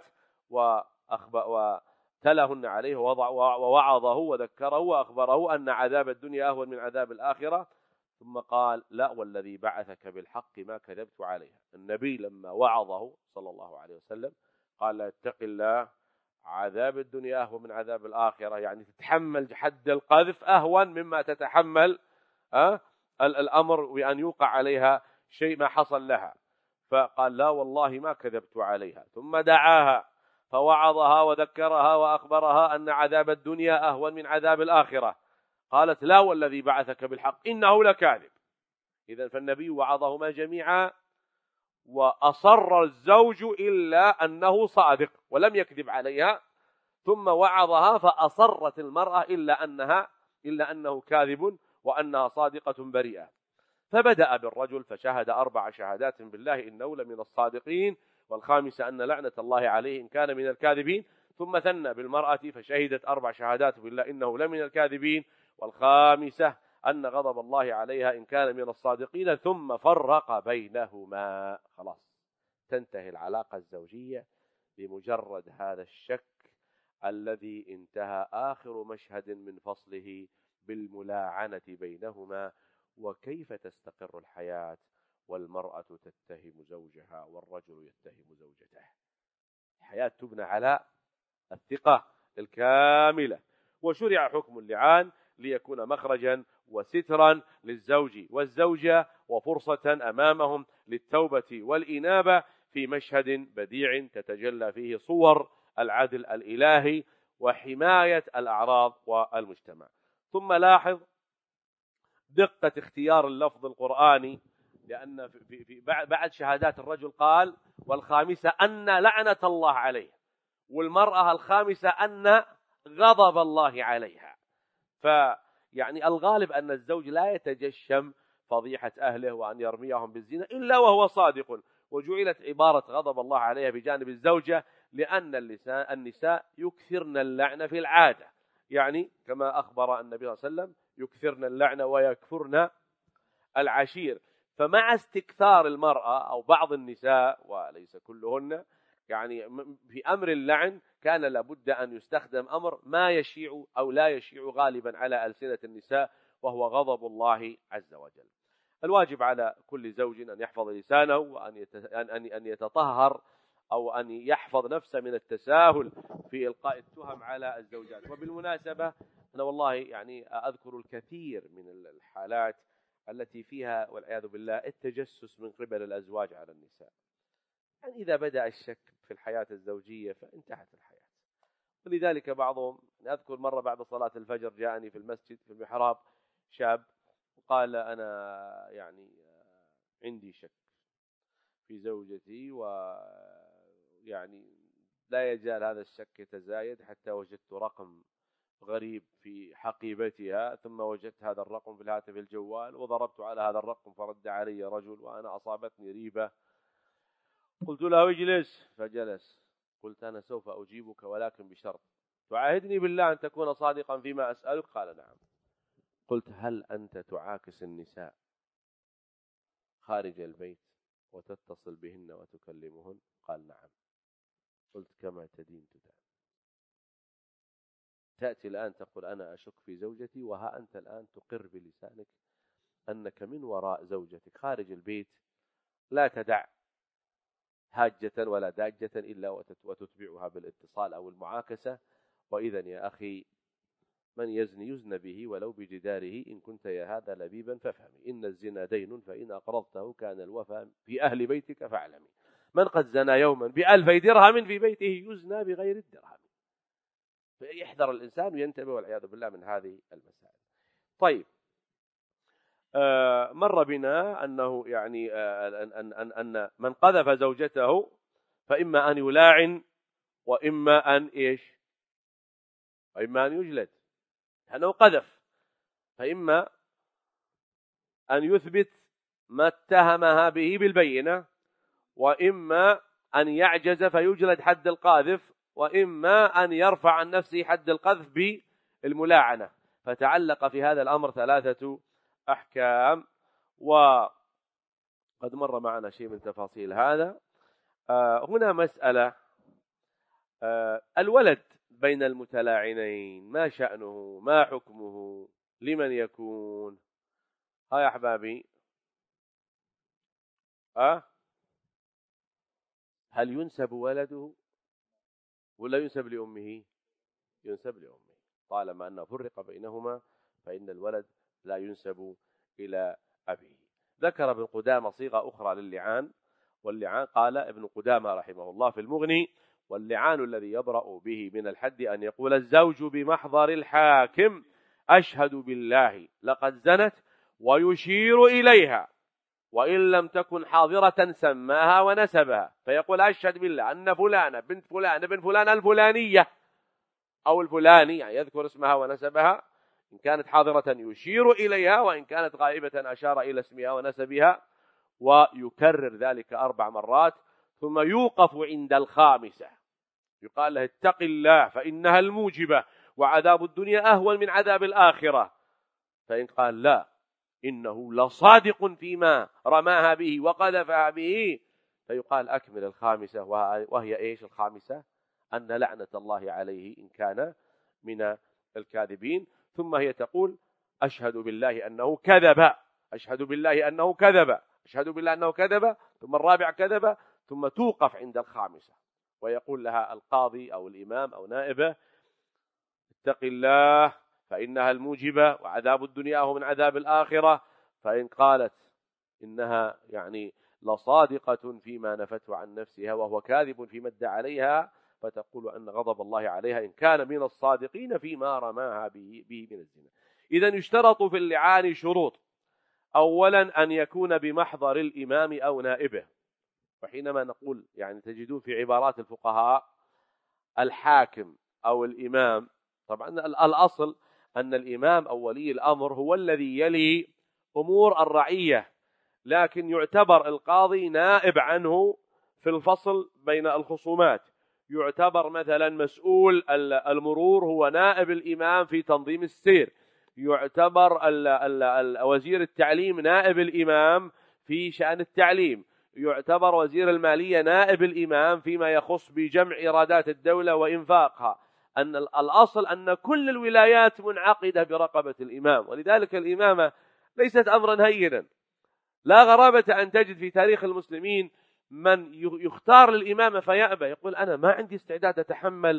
وتلهن عليه ووعظه وذكره وأخبره أن عذاب الدنيا أهون من عذاب الآخرة. ثم قال: لا والذي بعثك بالحق ما كذبت عليها. النبي لما وعظه صلى الله عليه وسلم قال: اتق الله، عذاب الدنيا أهون من عذاب الآخرة، يعني تتحمل حد القذف أهون مما تتحمل أه؟ الأمر بأن يوقع عليها شيء ما حصل لها. فقال: لا والله ما كذبت عليها. ثم دعاها فوعظها وذكرها وأخبرها أن عذاب الدنيا أهون من عذاب الآخرة. قالت: لا والذي بعثك بالحق إنه لكاذب. إذن فالنبي وعظهما جميعا، وأصر الزوج إلا أنه صادق ولم يكذب عليها، ثم وعظها فأصرت المرأة إلا أنها إلا أنه كاذب وأنها صادقة بريئة. فبدأ بالرجل فشهد أربع شهادات بالله إنه لمن الصادقين، والخامسة أن لعنة الله عليه إن كان من الكاذبين. ثم ثنى بالمرأة فشهدت أربع شهادات بالله إنه لمن الكاذبين، والخامسة أن غضب الله عليها إن كان من الصادقين. ثم فرق بينهما. خلاص تنتهي العلاقة الزوجية بمجرد هذا الشك الذي انتهى آخر مشهد من فصله بالملاعنة بينهما. وكيف تستقر الحياة والمرأة تتهم زوجها والرجل يتهم زوجته؟ الحياة تبنى على الثقة الكاملة. وشرع حكم اللعان ليكون مخرجا وسترا للزوج والزوجة وفرصة أمامهم للتوبة والإنابة في مشهد بديع تتجلى فيه صور العدل الإلهي وحماية الأعراض والمجتمع. ثم لاحظ دقة اختيار اللفظ القرآني، لأن في في بعد شهادات الرجل قال: والخامسة أن لعنة الله عليه، والمرأة الخامسة أن غضب الله عليها. يعني الغالب أن الزوج لا يتجشم فضيحة أهله وأن يرميهم بالزنا إلا وهو صادق، وجعلت عبارة غضب الله عليها بجانب الزوجة لأن النساء يكثرن اللعن في العادة، يعني كما أخبر النبي صلى الله عليه وسلم يكثرن اللعن ويكفرن العشير. فمع استكثار المرأة أو بعض النساء وليس كلهن يعني في أمر اللعن كان لابد أن يستخدم أمر ما يشيع أو لا يشيع غالبا على ألسنة النساء، وهو غضب الله عز وجل. الواجب على كل زوج أن يحفظ لسانه وأن أن يتطهر أو أن يحفظ نفسه من التساهل في إلقاء التهم على الزوجات. وبالمناسبة أنا والله يعني أذكر الكثير من الحالات التي فيها والعياذ بالله التجسس من قبل الأزواج على النساء. يعني إذا بدأ الشك في الحياة الزوجية فانتهت الحياة. ولذلك بعضهم، أذكر مرة بعد صلاة الفجر جاءني في المسجد في المحراب شاب وقال أنا يعني عندي شك في زوجتي، ويعني لا يزال هذا الشك يتزايد حتى وجدت رقم غريب في حقيبتها، ثم وجدت هذا الرقم في الهاتف الجوال وضربت على هذا الرقم فرد علي رجل وأنا أصابتني ريبة. قلت له اجلس، فجلس. قلت أنا سوف أجيبك ولكن بشرط تعاهدني بالله أن تكون صادقا فيما أسألك. قال نعم. قلت هل أنت تعاكس النساء خارج البيت وتتصل بهن وتكلمهن؟ قال نعم. قلت كما تدين تدان. تأتي الآن تقول أنا أشك في زوجتي، وها أنت الآن تقر بلسانك أنك من وراء زوجتك خارج البيت لا تدع حاجة ولا داجة إلا وتتبعها بالاتصال أو المعاكسة. وإذا يا أخي من يزني يزن به ولو بجداره، إن كنت يا هذا لبيبا فافهمي إن الزنا دين فإن أقرضته كان الوفاء في أهل بيتك فاعلمي من قد زنى يوما بألفي درهم في بيته يزنى بغير الدرهم. فيحذر الإنسان وينتبه والعياذ بالله من هذه المسائل. طيب، آه مر بنا أنه يعني آه أن, أن, أن من قذف زوجته فإما أن يلاعن وإما أن إيش وإما أن يجلد، لأنه قذف، فإما أن يثبت ما اتهمها به بالبينة، وإما أن يعجز فيجلد حد القاذف، وإما أن يرفع عن نفسه حد القذف بالملاعنة. فتعلق في هذا الأمر ثلاثة أحكام، وقد مر معنا شيء من تفاصيل هذا. آه هنا مسألة، آه الولد بين المتلاعنين ما شأنه، ما حكمه، لمن يكون؟ ها يا أحبابي، أه؟ هل ينسب ولده ولا ينسب لأمه؟ ينسب لأمه، طالما أنه فرق بينهما فإن الولد لا ينسب إلى أبيه. ذكر ابن قدامة صيغة أخرى للعان، واللعان قال ابن قدامة رحمه الله في المغني: واللعان الذي يبرأ به من الحد أن يقول الزوج بمحضر الحاكم أشهد بالله لقد زنت ويشير إليها، وإن لم تكن حاضرة سماها ونسبها، فيقول أشهد بالله أن فلانة بنت فلان بن فلان الفلانية أو الفلاني، يعني يذكر اسمها ونسبها. إن كانت حاضرة يشير إليها، وإن كانت غائبة أشار إلى اسمها ونسبها، ويكرر ذلك أربع مرات. ثم يوقف عند الخامسة، يقال له اتق الله فإنها الموجبة وعذاب الدنيا أهون من عذاب الآخرة. فإن قال لا إنه لصادق فيما رماها به وقذفها به، فيقال أكمل الخامسة، وهي إيش الخامسة؟ أن لعنة الله عليه إن كان من الكاذبين. ثم هي تقول أشهد بالله أنه كذب، أشهد بالله أنه كذب، أشهد بالله أنه كذب، ثم الرابع كذب، ثم توقف عند الخامسة، ويقول لها القاضي أو الإمام أو نائبه اتق الله فإنها الموجبة وعذاب الدنيا هو من عذاب الآخرة. فإن قالت إنها يعني لصادقة فيما نفته عن نفسها وهو كاذب فيما ادعى عليها، فتقول أن غضب الله عليها إن كان من الصادقين فيما رماها به, به من الزنا. إذن يشترط في اللعان شروط: أولا أن يكون بمحضر الإمام أو نائبه. وحينما نقول يعني تجدون في عبارات الفقهاء الحاكم أو الإمام، طبعا الأصل أن الإمام أو ولي الأمر هو الذي يلي أمور الرعية، لكن يعتبر القاضي نائب عنه في الفصل بين الخصومات، يعتبر مثلا مسؤول المرور هو نائب الإمام في تنظيم السير، يعتبر وزير التعليم نائب الإمام في شأن التعليم، يعتبر وزير المالية نائب الإمام فيما يخص بجمع إيرادات الدولة وإنفاقها. أن الأصل أن كل الولايات منعقدة برقبة الإمام، ولذلك الإمامة ليست أمرا هينا. لا غرابة أن تجد في تاريخ المسلمين من يختار للإمامة فيأبى، يقول أنا ما عندي استعداد أتحمل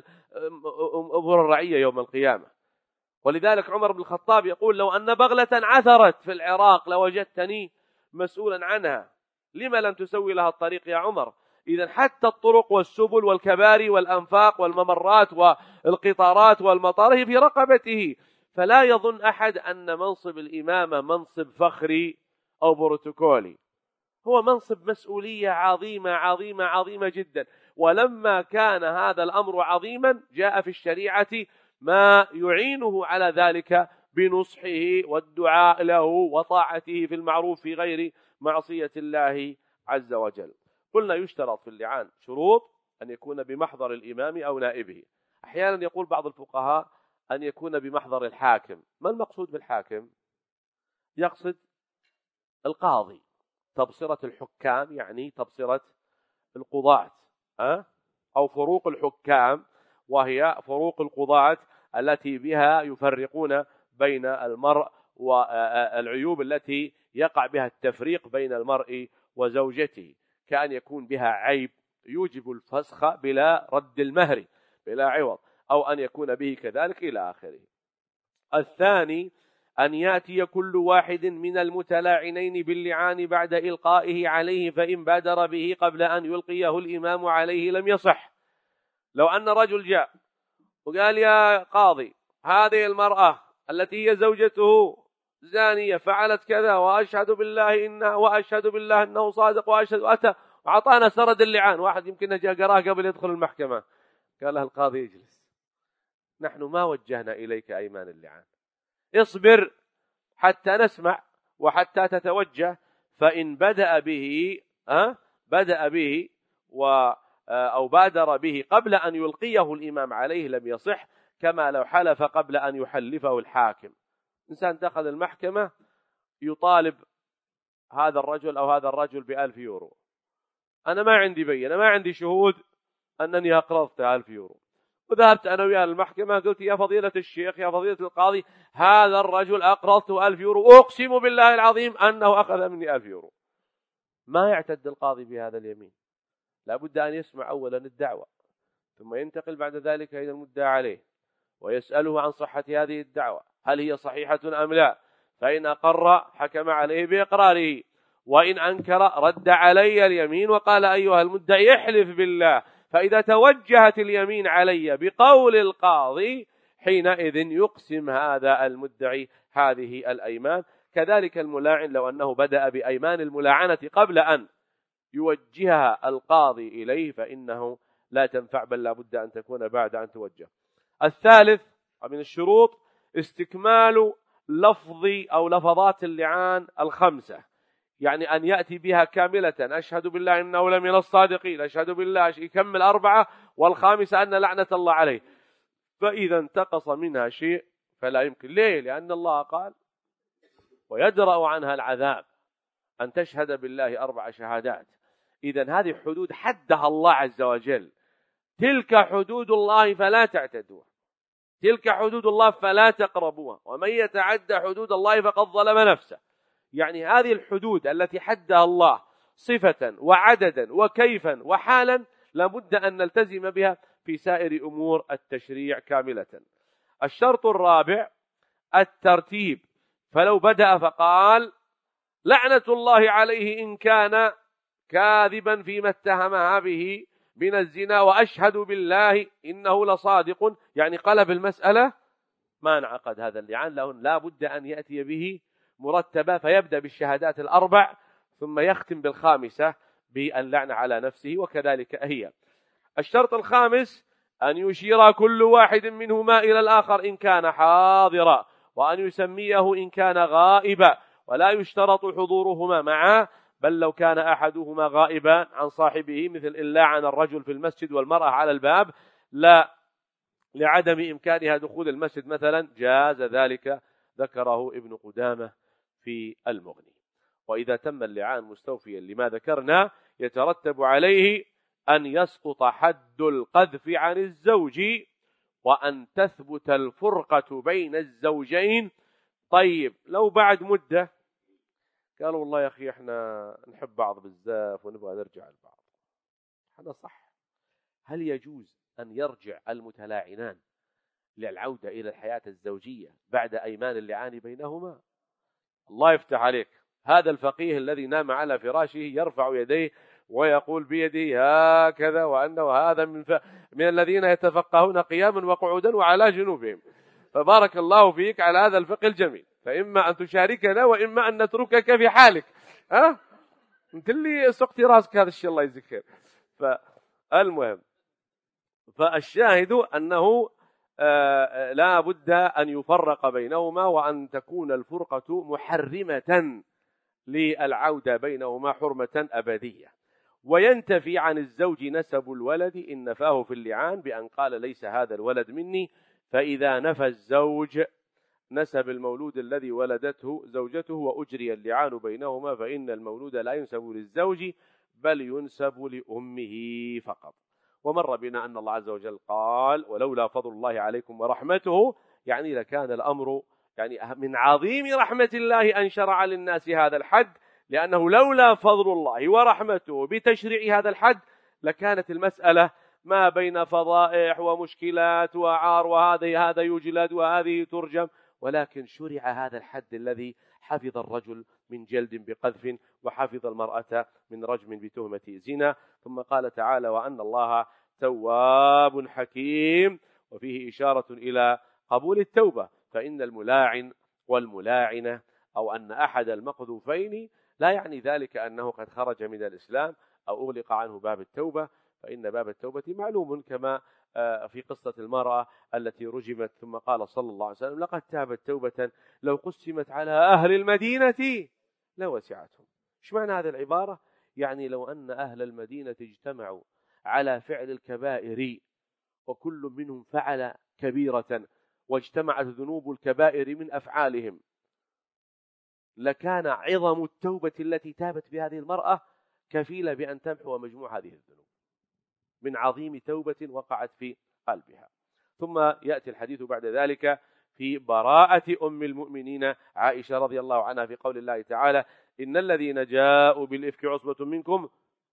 أمور الرعية يوم القيامة. ولذلك عمر بن الخطاب يقول لو أن بغلة عثرت في العراق لوجدتني مسؤولا عنها، لما لم تسوي لها الطريق يا عمر؟ إذن حتى الطرق والسبل والكباري والأنفاق والممرات والقطارات والمطار هي في رقبته. فلا يظن أحد أن منصب الإمامة منصب فخري أو بروتوكولي، هو منصب مسؤولية عظيمة عظيمة عظيمة جدا. ولما كان هذا الأمر عظيما جاء في الشريعة ما يعينه على ذلك بنصحه والدعاء له وطاعته في المعروف في غير معصية الله عز وجل. قلنا يشترط في اللعان شروط: أن يكون بمحضر الإمام أو نائبه. أحيانا يقول بعض الفقهاء أن يكون بمحضر الحاكم. ما المقصود بالحاكم؟ يقصد القاضي، تبصرة الحكام، يعني تبصرة القضاة أو فروق الحكام، وهي فروق القضاة التي بها يفرقون بين المرء والعيوب التي يقع بها التفريق بين المرء وزوجته، كأن يكون بها عيب يوجب الفسخ بلا رد المهر بلا عوض، أو أن يكون به كذلك إلى آخره. الثاني أن يأتي كل واحد من المتلاعنين باللعان بعد إلقائه عليه، فإن بادر به قبل أن يلقيه الإمام عليه لم يصح. لو أن رجل جاء وقال يا قاضي هذه المرأة التي هي زوجته زانية فعلت كذا وأشهد بالله إنه وأشهد بالله أنه صادق وأشهد، وأتى وعطانا سرد اللعان، واحد يمكن جاء قراه قبل يدخل المحكمة، قال له القاضي يجلس، نحن ما وجهنا إليك أيمان اللعان، اصبر حتى نسمع وحتى تتوجه. فإن بدأ به أه بدأ به و أو بادر به قبل أن يلقيه الإمام عليه لم يصح، كما لو حلف قبل أن يحلفه الحاكم. إنسان دخل المحكمة يطالب هذا الرجل أو هذا الرجل بألف يورو، أنا ما عندي بينة، ما عندي شهود أنني أقرضت ألف يورو، وذهبت أنا وياه المحكمة قلت يا فضيلة الشيخ يا فضيلة القاضي هذا الرجل أقرضته ألف يورو، أقسم بالله العظيم أنه أخذ مني ألف يورو. ما يعتد القاضي بهذا اليمين، لابد أن يسمع أولا الدعوة، ثم ينتقل بعد ذلك إلى المدعى عليه ويسأله عن صحة هذه الدعوة، هل هي صحيحة أم لا؟ فإن أقر حكم عليه بإقراره، وإن أنكر رد علي اليمين وقال أيها المدعي احلف بالله. فإذا توجهت اليمين علي بقول القاضي حينئذ يقسم هذا المدعي هذه الأيمان. كذلك الملاعن لو أنه بدأ بأيمان الملاعنة قبل أن يوجهها القاضي إليه فإنه لا تنفع، بل لا بد أن تكون بعد أن توجه. الثالث من الشروط استكمال لفظ أو لفظات اللعان الخمسة، يعني أن يأتي بها كاملة، أشهد بالله إنه لمن الصادقين، أشهد بالله، يكمل أربعة، والخامسة أن لعنة الله عليه. فإذا انتقص منها شيء فلا يمكن. ليه؟ لأن الله قال ويدرأ عنها العذاب أن تشهد بالله أربع شهادات. إذن هذه حدود حدها الله عز وجل، تلك حدود الله فلا تعتدوها، تلك حدود الله فلا تقربوها، ومن يتعدى حدود الله فقد ظلم نفسه. يعني هذه الحدود التي حدها الله صفة وعددا وكيفا وحالا لابد أن نلتزم بها في سائر أمور التشريع كاملة. الشرط الرابع الترتيب، فلو بدأ فقال لعنة الله عليه إن كان كاذبا فيما اتهمها به من الزنا وأشهد بالله إنه لصادق، يعني قلب المسألة، ما انعقد هذا اللعان، لأن لا بد أن يأتي به مرتبة، فيبدأ بالشهادات الأربع ثم يختم بالخامسة باللعنة على نفسه، وكذلك هي. الشرط الخامس أن يشير كل واحد منهما إلى الآخر إن كان حاضرا، وأن يسميه إن كان غائبا، ولا يشترط حضورهما معا، بل لو كان أحدهما غائبا عن صاحبه، مثل إلا عن الرجل في المسجد والمرأة على الباب، لا لعدم إمكانها دخول المسجد مثلا، جاز ذلك، ذكره ابن قدامة في المغني. وإذا تم اللعان مستوفيا لما ذكرنا يترتب عليه أن يسقط حد القذف عن الزوج، وأن تثبت الفرقة بين الزوجين. طيب لو بعد مدة قالوا والله يا أخي إحنا نحب بعض بالزاف ونبغى نرجع لبعض، هذا صح. هل يجوز أن يرجع المتلاعنان للعودة إلى الحياة الزوجية بعد أيمان اللعان بينهما؟ الله يفتح عليك، هذا الفقيه الذي نام على فراشه يرفع يديه ويقول بيده هكذا، وأنه هذا من, ف... من الذين يتفقهون قياما وقعودا وعلى جنوبهم. فبارك الله فيك على هذا الفقه الجميل، فإما أن تشاركنا وإما أن نتركك في حالك. ها انت اللي سقتي راسك هذا الشيء، الله يجزيك خير. فالمهم، فالشاهد أنه آه لا بد أن يفرق بينهما، وأن تكون الفرقة محرمة للعودة بينهما حرمة أبدية. وينتفي عن الزوج نسب الولد إن نفاه في اللعان بأن قال ليس هذا الولد مني، فإذا نفى الزوج نسب المولود الذي ولدته زوجته وأجري اللعان بينهما، فإن المولود لا ينسب للزوج بل ينسب لأمه فقط. ومر بنا أن الله عز وجل قال ولولا فضل الله عليكم ورحمته، يعني لكان الأمر يعني من عظيم رحمة الله أن شرع للناس هذا الحد، لأنه لولا فضل الله ورحمته بتشريع هذا الحد لكانت المسألة ما بين فضائح ومشكلات وعار، وهذا هذا يجلد وهذه ترجم، ولكن شرع هذا الحد الذي حفظ الرجل من جلد بقذف، وحفظ المرأة من رجم بتهمة زنا. ثم قال تعالى وأن الله تواب حكيم، وفيه إشارة إلى قبول التوبة، فإن الملاعن والملاعنة أو أن أحد المقذوفين لا يعني ذلك أنه قد خرج من الإسلام أو أغلق عنه باب التوبة، فإن باب التوبة معلوم، كما في قصة المرأة التي رجمت ثم قال صلى الله عليه وسلم لقد تابت توبة لو قسمت على أهل المدينة لوسعتهم. ايش معنى هذه العبارة؟ يعني لو أن أهل المدينة اجتمعوا على فعل الكبائر وكل منهم فعل كبيرة واجتمعت ذنوب الكبائر من أفعالهم، لكان عظم التوبة التي تابت بهذه المرأة كفيلة بأن تمحو مجموع هذه الذنوب من عظيم توبة وقعت في قلبها. ثم يأتي الحديث بعد ذلك في براءة أم المؤمنين عائشة رضي الله عنها في قول الله تعالى إن الذين جاءوا بالإفك عصبة منكم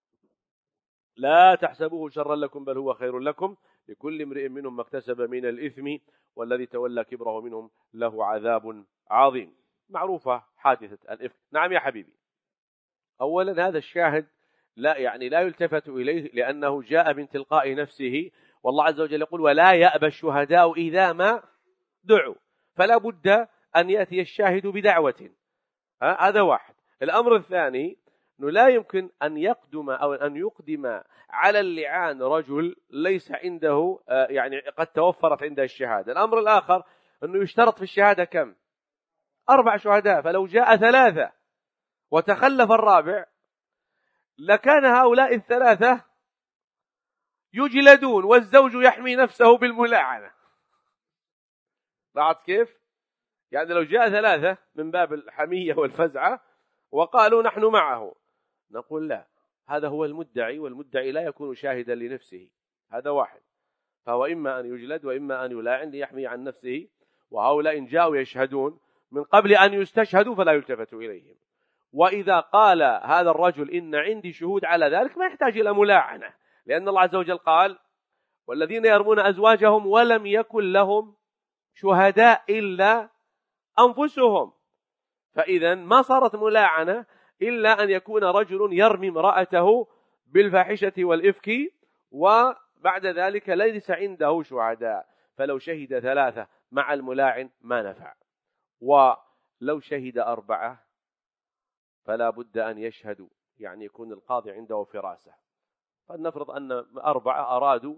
لا تحسبوه شرا لكم بل هو خير لكم لكل امرئ منهم ما اكتسب من الإثم والذي تولى كبره منهم له عذاب عظيم. معروفة حادثة الإفك. نعم يا حبيبي. أولا هذا الشاهد لا يعني لا يلتفت إليه لأنه جاء من تلقاء نفسه، والله عز وجل يقول ولا يأبى الشهداء إذا ما دعوا، فلا بد أن يأتي الشاهد بدعوة. هذا واحد. الأمر الثاني أنه لا يمكن أن يقدم أو أن يقدم على اللعان رجل ليس عنده يعني قد توفرت عنده الشهادة. الأمر الآخر أنه يشترط في الشهادة كم؟ أربع شهداء، فلو جاء ثلاثة وتخلف الرابع لكان هؤلاء الثلاثة يجلدون والزوج يحمي نفسه بالملاعنة. لاحظت كيف؟ يعني لو جاء ثلاثة من باب الحمية والفزعة وقالوا نحن معه، نقول لا، هذا هو المدعي، والمدعي لا يكون شاهدا لنفسه، هذا واحد، فهو إما أن يجلد وإما أن يلاعن ليحمي عن نفسه. وهؤلاء إن جاءوا يشهدون من قبل أن يستشهدوا فلا يلتفت إليهم. وإذا قال هذا الرجل إن عندي شهود على ذلك ما يحتاج إلى ملاعنة، لأن الله عز وجل قال والذين يرمون أزواجهم ولم يكن لهم شهداء إلا أنفسهم، فإذا ما صارت ملاعنة إلا أن يكون رجل يرمي امرأته بالفاحشة والإفك وبعد ذلك ليس عنده شهداء، فلو شهد ثلاثة مع الملاعن ما نفع. ولو شهد أربعة فلا بد أن يشهدوا، يعني يكون القاضي عنده فراسة. فلنفرض أن أربعة أرادوا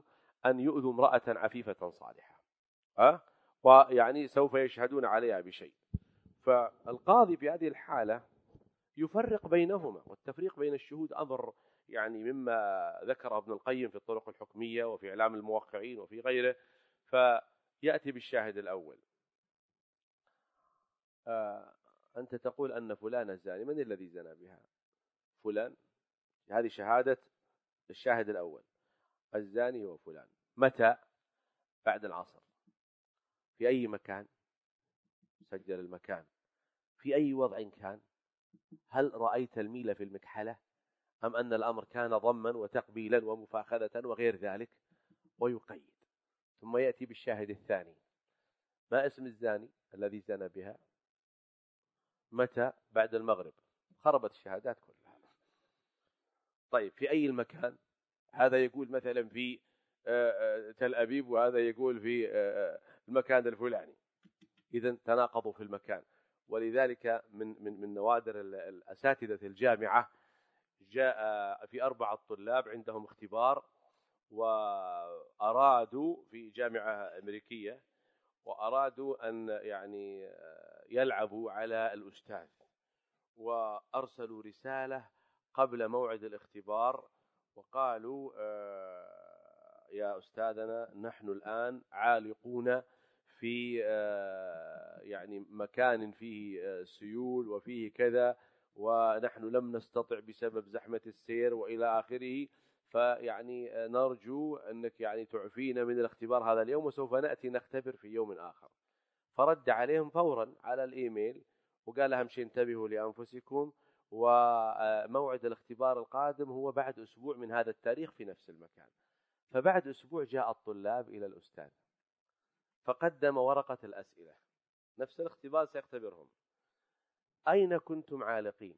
أن يؤذوا امرأة عفيفة صالحة، أه؟ ويعني سوف يشهدون عليها بشيء. فالقاضي في هذه الحالة يفرق بينهما، والتفريق بين الشهود أمر يعني مما ذكره ابن القيم في الطرق الحكمية وفي إعلام الموقعين وفي غيره. فيأتي بالشاهد الأول. آه أنت تقول أن فلان زاني، من الذي زنى بها؟ فلان. هذه شهادة الشاهد الأول، الزاني هو فلان. متى؟ بعد العصر. في أي مكان؟ سجل المكان. في أي وضع كان؟ هل رأيت الميل في المكحلة أم أن الأمر كان ضما وتقبيلا ومفاخذة وغير ذلك؟ ويقيد. ثم يأتي بالشاهد الثاني. ما اسم الزاني الذي زنى بها؟ متى؟ بعد المغرب. خربت الشهادات كلها. طيب في أي المكان؟ هذا يقول مثلا في تل أبيب وهذا يقول في المكان الفلاني. إذن تناقضوا في المكان. ولذلك من من من نوادر الأساتذة الجامعة جاء في أربعة طلاب عندهم اختبار، وأرادوا في جامعة أمريكية، وأرادوا أن يعني يلعبوا على الأستاذ، وأرسلوا رسالة قبل موعد الاختبار وقالوا يا أستاذنا نحن الآن عالقون في يعني مكان فيه سيول وفيه كذا، ونحن لم نستطع بسبب زحمة السير وإلى آخره، فيعني نرجو أنك يعني تعفينا من الاختبار هذا اليوم، وسوف نأتي نختبر في يوم آخر. فرد عليهم فورا على الإيميل وقال أهم شيء انتبهوا لأنفسكم، وموعد الاختبار القادم هو بعد أسبوع من هذا التاريخ في نفس المكان. فبعد أسبوع جاء الطلاب إلى الأستاذ فقدم ورقة الأسئلة، نفس الاختبار سيختبرهم. أين كنتم عالقين؟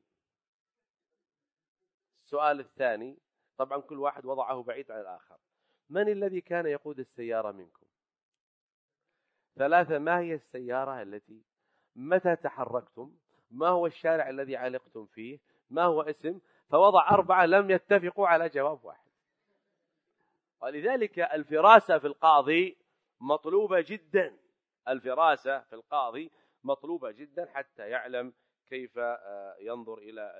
السؤال الثاني طبعا كل واحد وضعه بعيد عن الآخر. من الذي كان يقود السيارة منكم؟ ثلاثة. ما هي السيارة التي؟ متى تحركتم؟ ما هو الشارع الذي علقتم فيه؟ ما هو اسم؟ فوضع أربعة لم يتفقوا على جواب واحد. ولذلك الفراسة في القاضي مطلوبة جدا. الفراسة في القاضي مطلوبة جدا حتى يعلم كيف ينظر إلى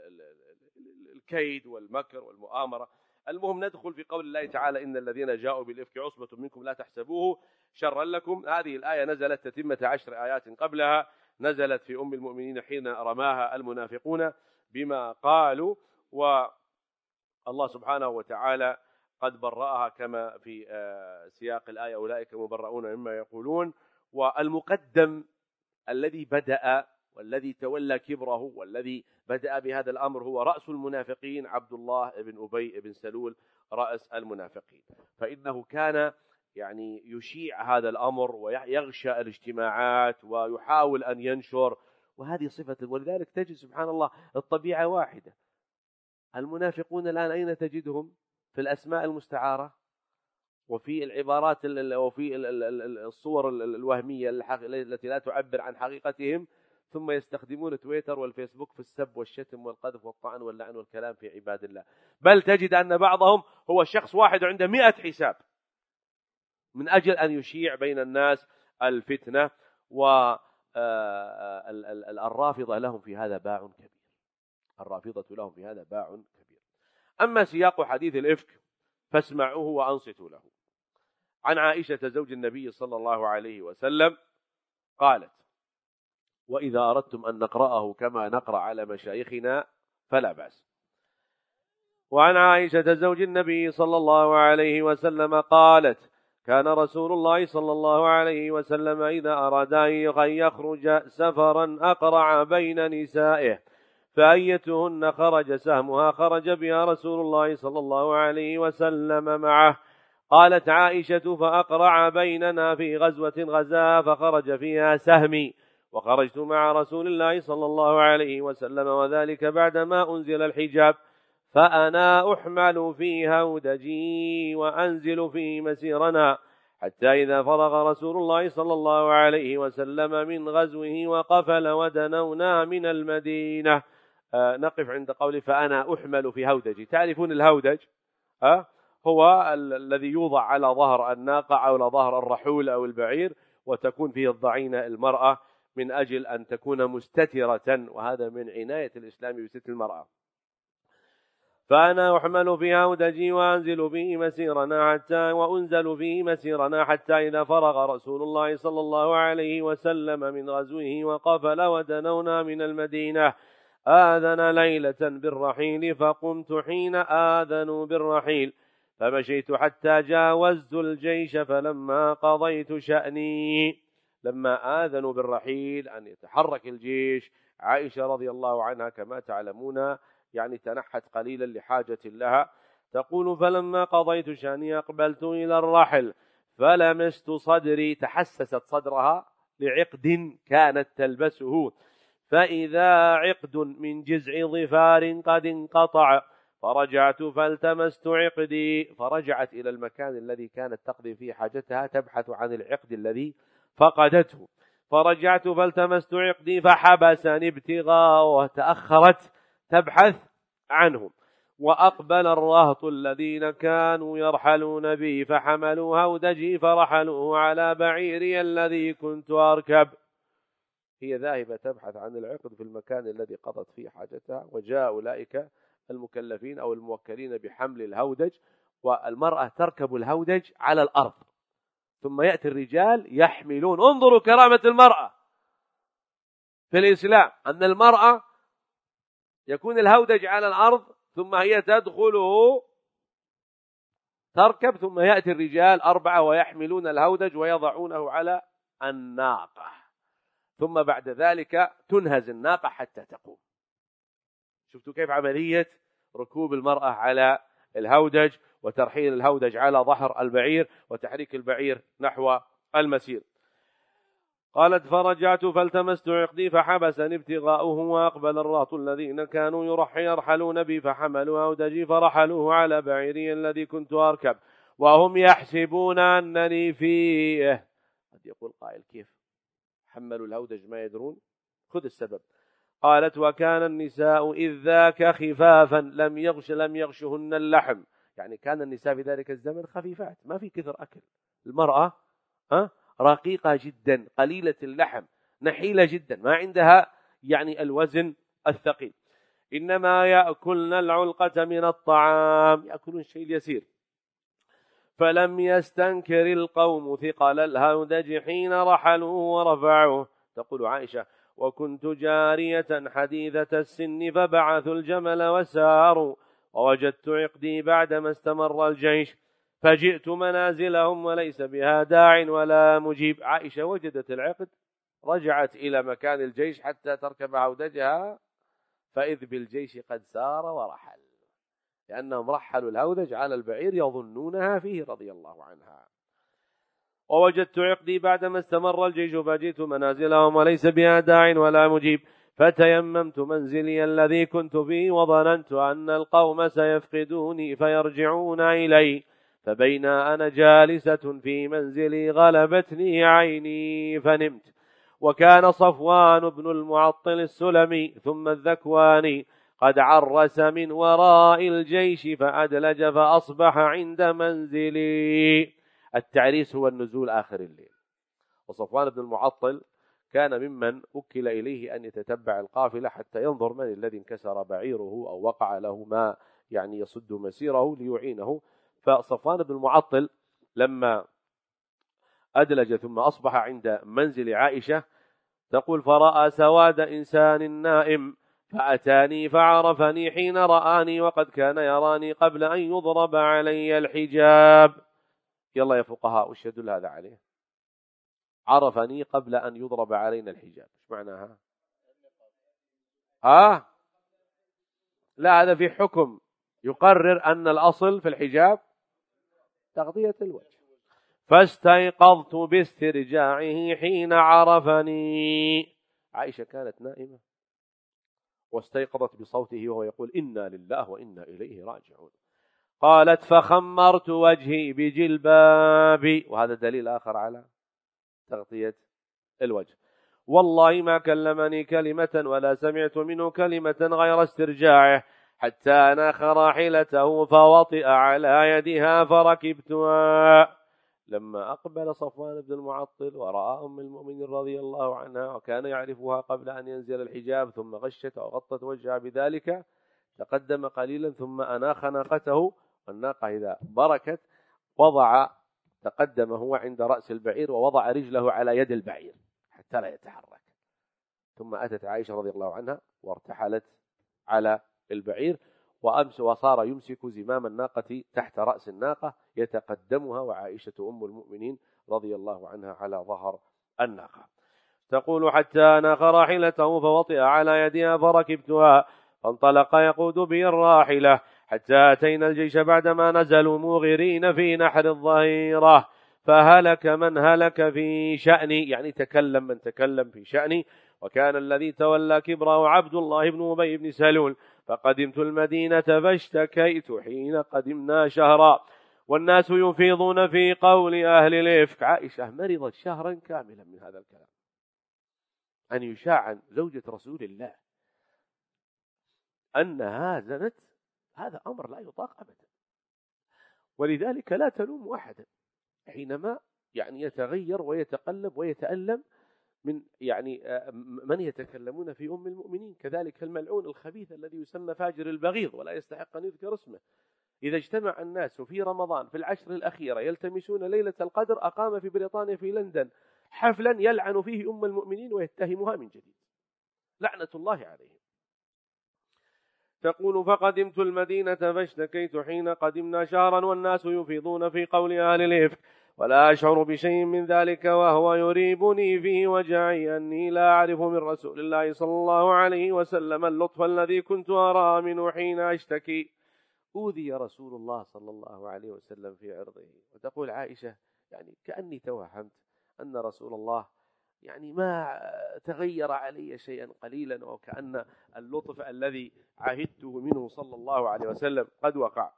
الكيد والمكر والمؤامرة. المهم ندخل في قول الله تعالى إن الذين جاءوا بالإفك عصبة منكم لا تحسبوه شرا لكم. هذه الآية نزلت تتمة عشر آيات قبلها، نزلت في أم المؤمنين حين رماها المنافقون بما قالوا، والله سبحانه وتعالى قد برأها كما في سياق الآية أولئك مبرؤون مما يقولون. والمقدم الذي بدأ والذي تولى كبره والذي بدأ بهذا الأمر هو رأس المنافقين عبد الله بن أبي بن سلول رأس المنافقين. فإنه كان يعني يشيع هذا الأمر ويغشى الاجتماعات ويحاول أن ينشر، وهذه صفة. ولذلك تجد سبحان الله الطبيعة واحدة. المنافقون الآن أين تجدهم؟ في الأسماء المستعارة وفي العبارات وفي الصور الوهمية التي لا تعبر عن حقيقتهم، ثم يستخدمون تويتر والفيسبوك في السب والشتم والقذف والطعن واللعن والكلام في عباد الله. بل تجد أن بعضهم هو شخص واحد عنده مئة حساب من أجل أن يشيع بين الناس الفتنة. والرافضة لهم في هذا باع كبير. الرافضة لهم في هذا باع كبير. أما سياق حديث الإفك فاسمعوه وأنصتوا له. عن عائشة زوج النبي صلى الله عليه وسلم قالت: وإذا أردتم أن نقرأه كما نقرأ على مشايخنا فلا بأس. وعن عائشة زوج النبي صلى الله عليه وسلم قالت: كان رسول الله صلى الله عليه وسلم إذا أراد أن يخرج سفرا أقرع بين نسائه، فأيتهن خرج سهمها خرج بها رسول الله صلى الله عليه وسلم معه. قالت عائشة: فأقرع بيننا في غزوة غزا فخرج فيها سهمي، وخرجت مع رسول الله صلى الله عليه وسلم وذلك بعدما أنزل الحجاب، فأنا أحمل في هودجي وأنزل في مسيرنا، حتى إذا فرغ رسول الله صلى الله عليه وسلم من غزوه وقفل ودنونا من المدينة. آه نقف عند قوله فأنا أحمل في هودجي. تعرفون الهودج؟ أه؟ هو ال الذي يوضع على ظهر الناقة أو على ظهر الرحول أو البعير، وتكون فيه الضعينة المرأة من أجل أن تكون مستترة، وهذا من عناية الإسلام بستر المرأة. فأنا أحمل في هودجي وأنزل به مسيرنا حتى وأنزل به مسيرنا حتى إذا فرغ رسول الله صلى الله عليه وسلم من غزوه وقفل ودنونا من المدينة آذن ليلة بالرحيل، فقمت حين آذنوا بالرحيل فمشيت حتى جاوزت الجيش، فلما قضيت شأني، لما آذنوا بالرحيل أن يتحرك الجيش، عائشة رضي الله عنها كما تعلمون يعني تنحت قليلا لحاجة لها، تقول فلما قضيت شأني أقبلت إلى الرحل فلمست صدري، تحسست صدرها لعقد كانت تلبسه، فإذا عقد من جزع ظفار قد انقطع، فرجعت فالتمست عقدي، فرجعت إلى المكان الذي كانت تقضي فيه حاجتها تبحث عن العقد الذي فقدته، فرجعت فالتمست عقدي فحبسني ابتغاء، وتأخرت تبحث عنه، وأقبل الرهط الذين كانوا يرحلون بي فحملوا هودجي فرحلوه على بعيري الذي كنت أركب. هي ذاهبة تبحث عن العقد في المكان الذي قضت فيه حاجتها، وجاء أولئك المكلفين أو الموكلين بحمل الهودج، والمرأة تركب الهودج على الأرض، ثم يأتي الرجال يحملون. انظروا كرامة المرأة في الإسلام، أن المرأة يكون الهودج على الأرض ثم هي تدخله تركب، ثم يأتي الرجال أربعة ويحملون الهودج ويضعونه على الناقة، ثم بعد ذلك تنهز الناقة حتى تقوم. شفتوا كيف عملية ركوب المرأة على الهودج وترحيل الهودج على ظهر البعير وتحريك البعير نحو المسير. قالت فرجعت فالتمست عقدي فحبسني ابتغاؤه، وأقبل الرهط الذين كانوا يرحلون بي فحملوا هودجي فرحلوه على بعيري الذي كنت أركب، وهم يحسبون أنني فيه. قد يقول قائل كيف حملوا الهودج ما يدرون؟ خذ السبب. قالت وكان النساء إذ ذاك خفافا لم يغش لم يغشهن اللحم، يعني كان النساء في ذلك الزمن خفيفات، ما في كثر أكل. المرأة ها رقيقة جدا، قليلة اللحم، نحيلة جدا، ما عندها يعني الوزن الثقيل، إنما يأكلن العلقة من الطعام، يأكلون الشيء اليسير. فلم يستنكر القوم ثقل الهودج حين رحلوه ورفعوه. تقول عائشة وكنت جارية حديثة السن فبعثوا الجمل وساروا، ووجدت عقدي بعدما استمر الجيش، فجئت منازلهم وليس بها داع ولا مجيب. عائشة وجدت العقد، رجعت إلى مكان الجيش حتى تركب هودجها، فإذ بالجيش قد سار ورحل، لأنهم رحلوا الهودج على البعير يظنونها فيه رضي الله عنها. ووجدت عقدي بعدما استمر الجيش فجئت منازلهم وليس بها داع ولا مجيب، فتيممت منزلي الذي كنت فيه، وظننت أن القوم سيفقدوني فيرجعون إلي، فبين أنا جالسة في منزلي غلبتني عيني فنمت. وكان صفوان بن المعطل السلمي ثم الذكواني قد عرس من وراء الجيش فأدلج فأصبح عند منزلي. التعريس هو النزول آخر الليل، وصفوان بن المعطل كان ممن أكل إليه أن يتتبع القافلة حتى ينظر من الذي انكسر بعيره أو وقع له ما يعني يصد مسيره ليعينه. فصفوان بن المعطل لما أدلج ثم أصبح عند منزل عائشة، تقول فرأى سواد إنسان نائم فأتاني فعرفني حين رآني، وقد كان يراني قبل أن يضرب علي الحجاب. يلا يا فقهاء وش يدل هذا عليه؟ عرفني قبل أن يضرب علينا الحجاب، ايش معناها؟ آه لا، هذا في حكم يقرر أن الأصل في الحجاب تغطية الوجه. فاستيقظت باسترجاعه حين عرفني. عائشة كانت نائمة واستيقظت بصوته وهو يقول إنا لله وإنا إليه راجعون. قالت فخمرت وجهي بجلبابي، وهذا دليل آخر على تغطية الوجه. والله ما كلمني كلمة ولا سمعت منه كلمة غير استرجاعه، حتى ناخ راحلته فوطئ على يدها فركبتها. لما أقبل صفوان بن المعطل ورأى أم المؤمنين رضي الله عنها وكان يعرفها قبل أن ينزل الحجاب ثم غشت وغطت وجهها بذلك، تقدم قليلا ثم أناخ ناقته، والناقة إذا بركت وضع تقدم هو عند رأس البعير ووضع رجله على يد البعير حتى لا يتحرك، ثم أتت عائشة رضي الله عنها وارتحلت على البعير وأمس وصار يمسك زمام الناقة تحت رأس الناقة يتقدمها، وعائشة أم المؤمنين رضي الله عنها على ظهر الناقة. تقول حتى ناخ راحلته فوطئ على يدها فركبتها فانطلق يقود بي الراحلة حتى أتينا الجيش بعدما نزلوا موغرين في نحر الظهيرة، فهلك من هلك في شأني، يعني تكلم من تكلم في شأني، وكان الذي تولى كبره عبد الله بن أبي بن سلول. فقدمت المدينة فاشتكيت حين قدمنا شهرا والناس يفيضون في قول أهل الإفك. عائشة مرضت شهرا كاملا من هذا الكلام، أن يشاع عن زوجة رسول الله أنها زنت، هذا أمر لا يطاق أبدا، ولذلك لا تلوم أحدا حينما يعني يتغير ويتقلب ويتألم من يعني من يتكلمون في أم المؤمنين. كذلك الملعون الخبيث الذي يسمى فاجر البغيض ولا يستحق أن يذكر اسمه، إذا اجتمع الناس في رمضان في العشر الأخيرة يلتمسون ليلة القدر، أقام في بريطانيا في لندن حفلا يلعن فيه أم المؤمنين ويتهمها من جديد، لعنة الله عليه. تقول فقدمت المدينة فاشتكيت حين قدمنا شهرا والناس يفيضون في قول أهل الإفك ولا أشعر بشيء من ذلك وهو يريبني فيه وجعي أني لا أعرف من رسول الله صلى الله عليه وسلم اللطف الذي كنت أرى منه حين أشتكي. أوذي رسول الله صلى الله عليه وسلم في عرضه. وتقول عائشة يعني كأني توهمت أن رسول الله يعني ما تغير علي شيئا قليلا، وكأن اللطف الذي عهدته منه صلى الله عليه وسلم قد وقع.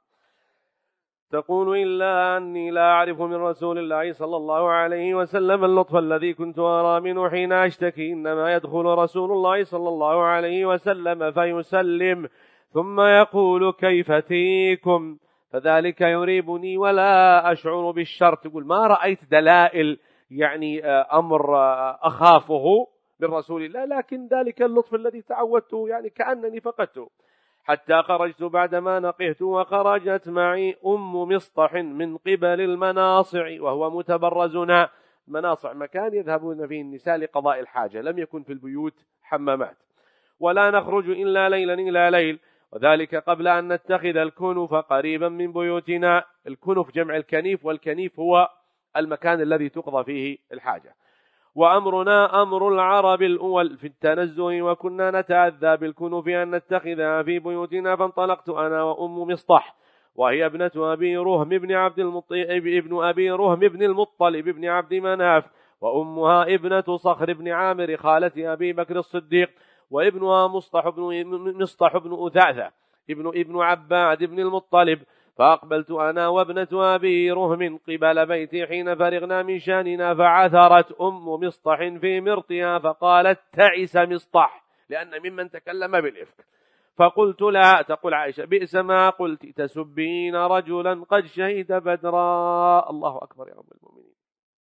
تقول إلا أني لا أعرف من رسول الله صلى الله عليه وسلم اللطف الذي كنت أرى منه حين أشتكي، إنما يدخل رسول الله صلى الله عليه وسلم فيسلم ثم يقول كيف تيكم، فذلك يريبني ولا أشعر بالشر. تقول ما رأيت دلائل يعني أمر أخافه من رسول الله، لكن ذلك اللطف الذي تعودته يعني كأنني فقدته. حتى خرجت بعدما نقهت وخرجت معي أم مصطح من قبل المناصع، وهو متبرزنا. مناصع مكان يذهبون فيه النساء لقضاء الحاجة، لم يكن في البيوت حمامات. ولا نخرج إلا ليلا إلى ليل، وذلك قبل أن نتخذ الكنف قريبا من بيوتنا. الكنف جمع الكنيف، والكنيف هو المكان الذي تقضى فيه الحاجة. وأمرنا أمر العرب الأول في التنزه، وكنا نتأذى بالكنوف أن نتخذها في بيوتنا. فانطلقت أنا وأم مصطح وهي ابنة أبي رهم بن عبد المطلب ابن أبي رهم بن المطلب بن عبد مناف، وأمها ابنة صخر بن عامر خالة أبي بكر الصديق، وابنها مصطح بن مصطح بن أثاثة ابن ابن عباد بن المطلب. فأقبلت أنا وابنة أبي رهم قبل بيتي حين فرغنا من شاننا، فعثرت أم مصطح في مرطها فقالت تعس مصطح، لأن ممن تكلم بالإفك. فقلت لها، تقول عائشة بئس ما قلت تسبين رجلا قد شهد بدرا. الله أكبر يا رب المؤمنين،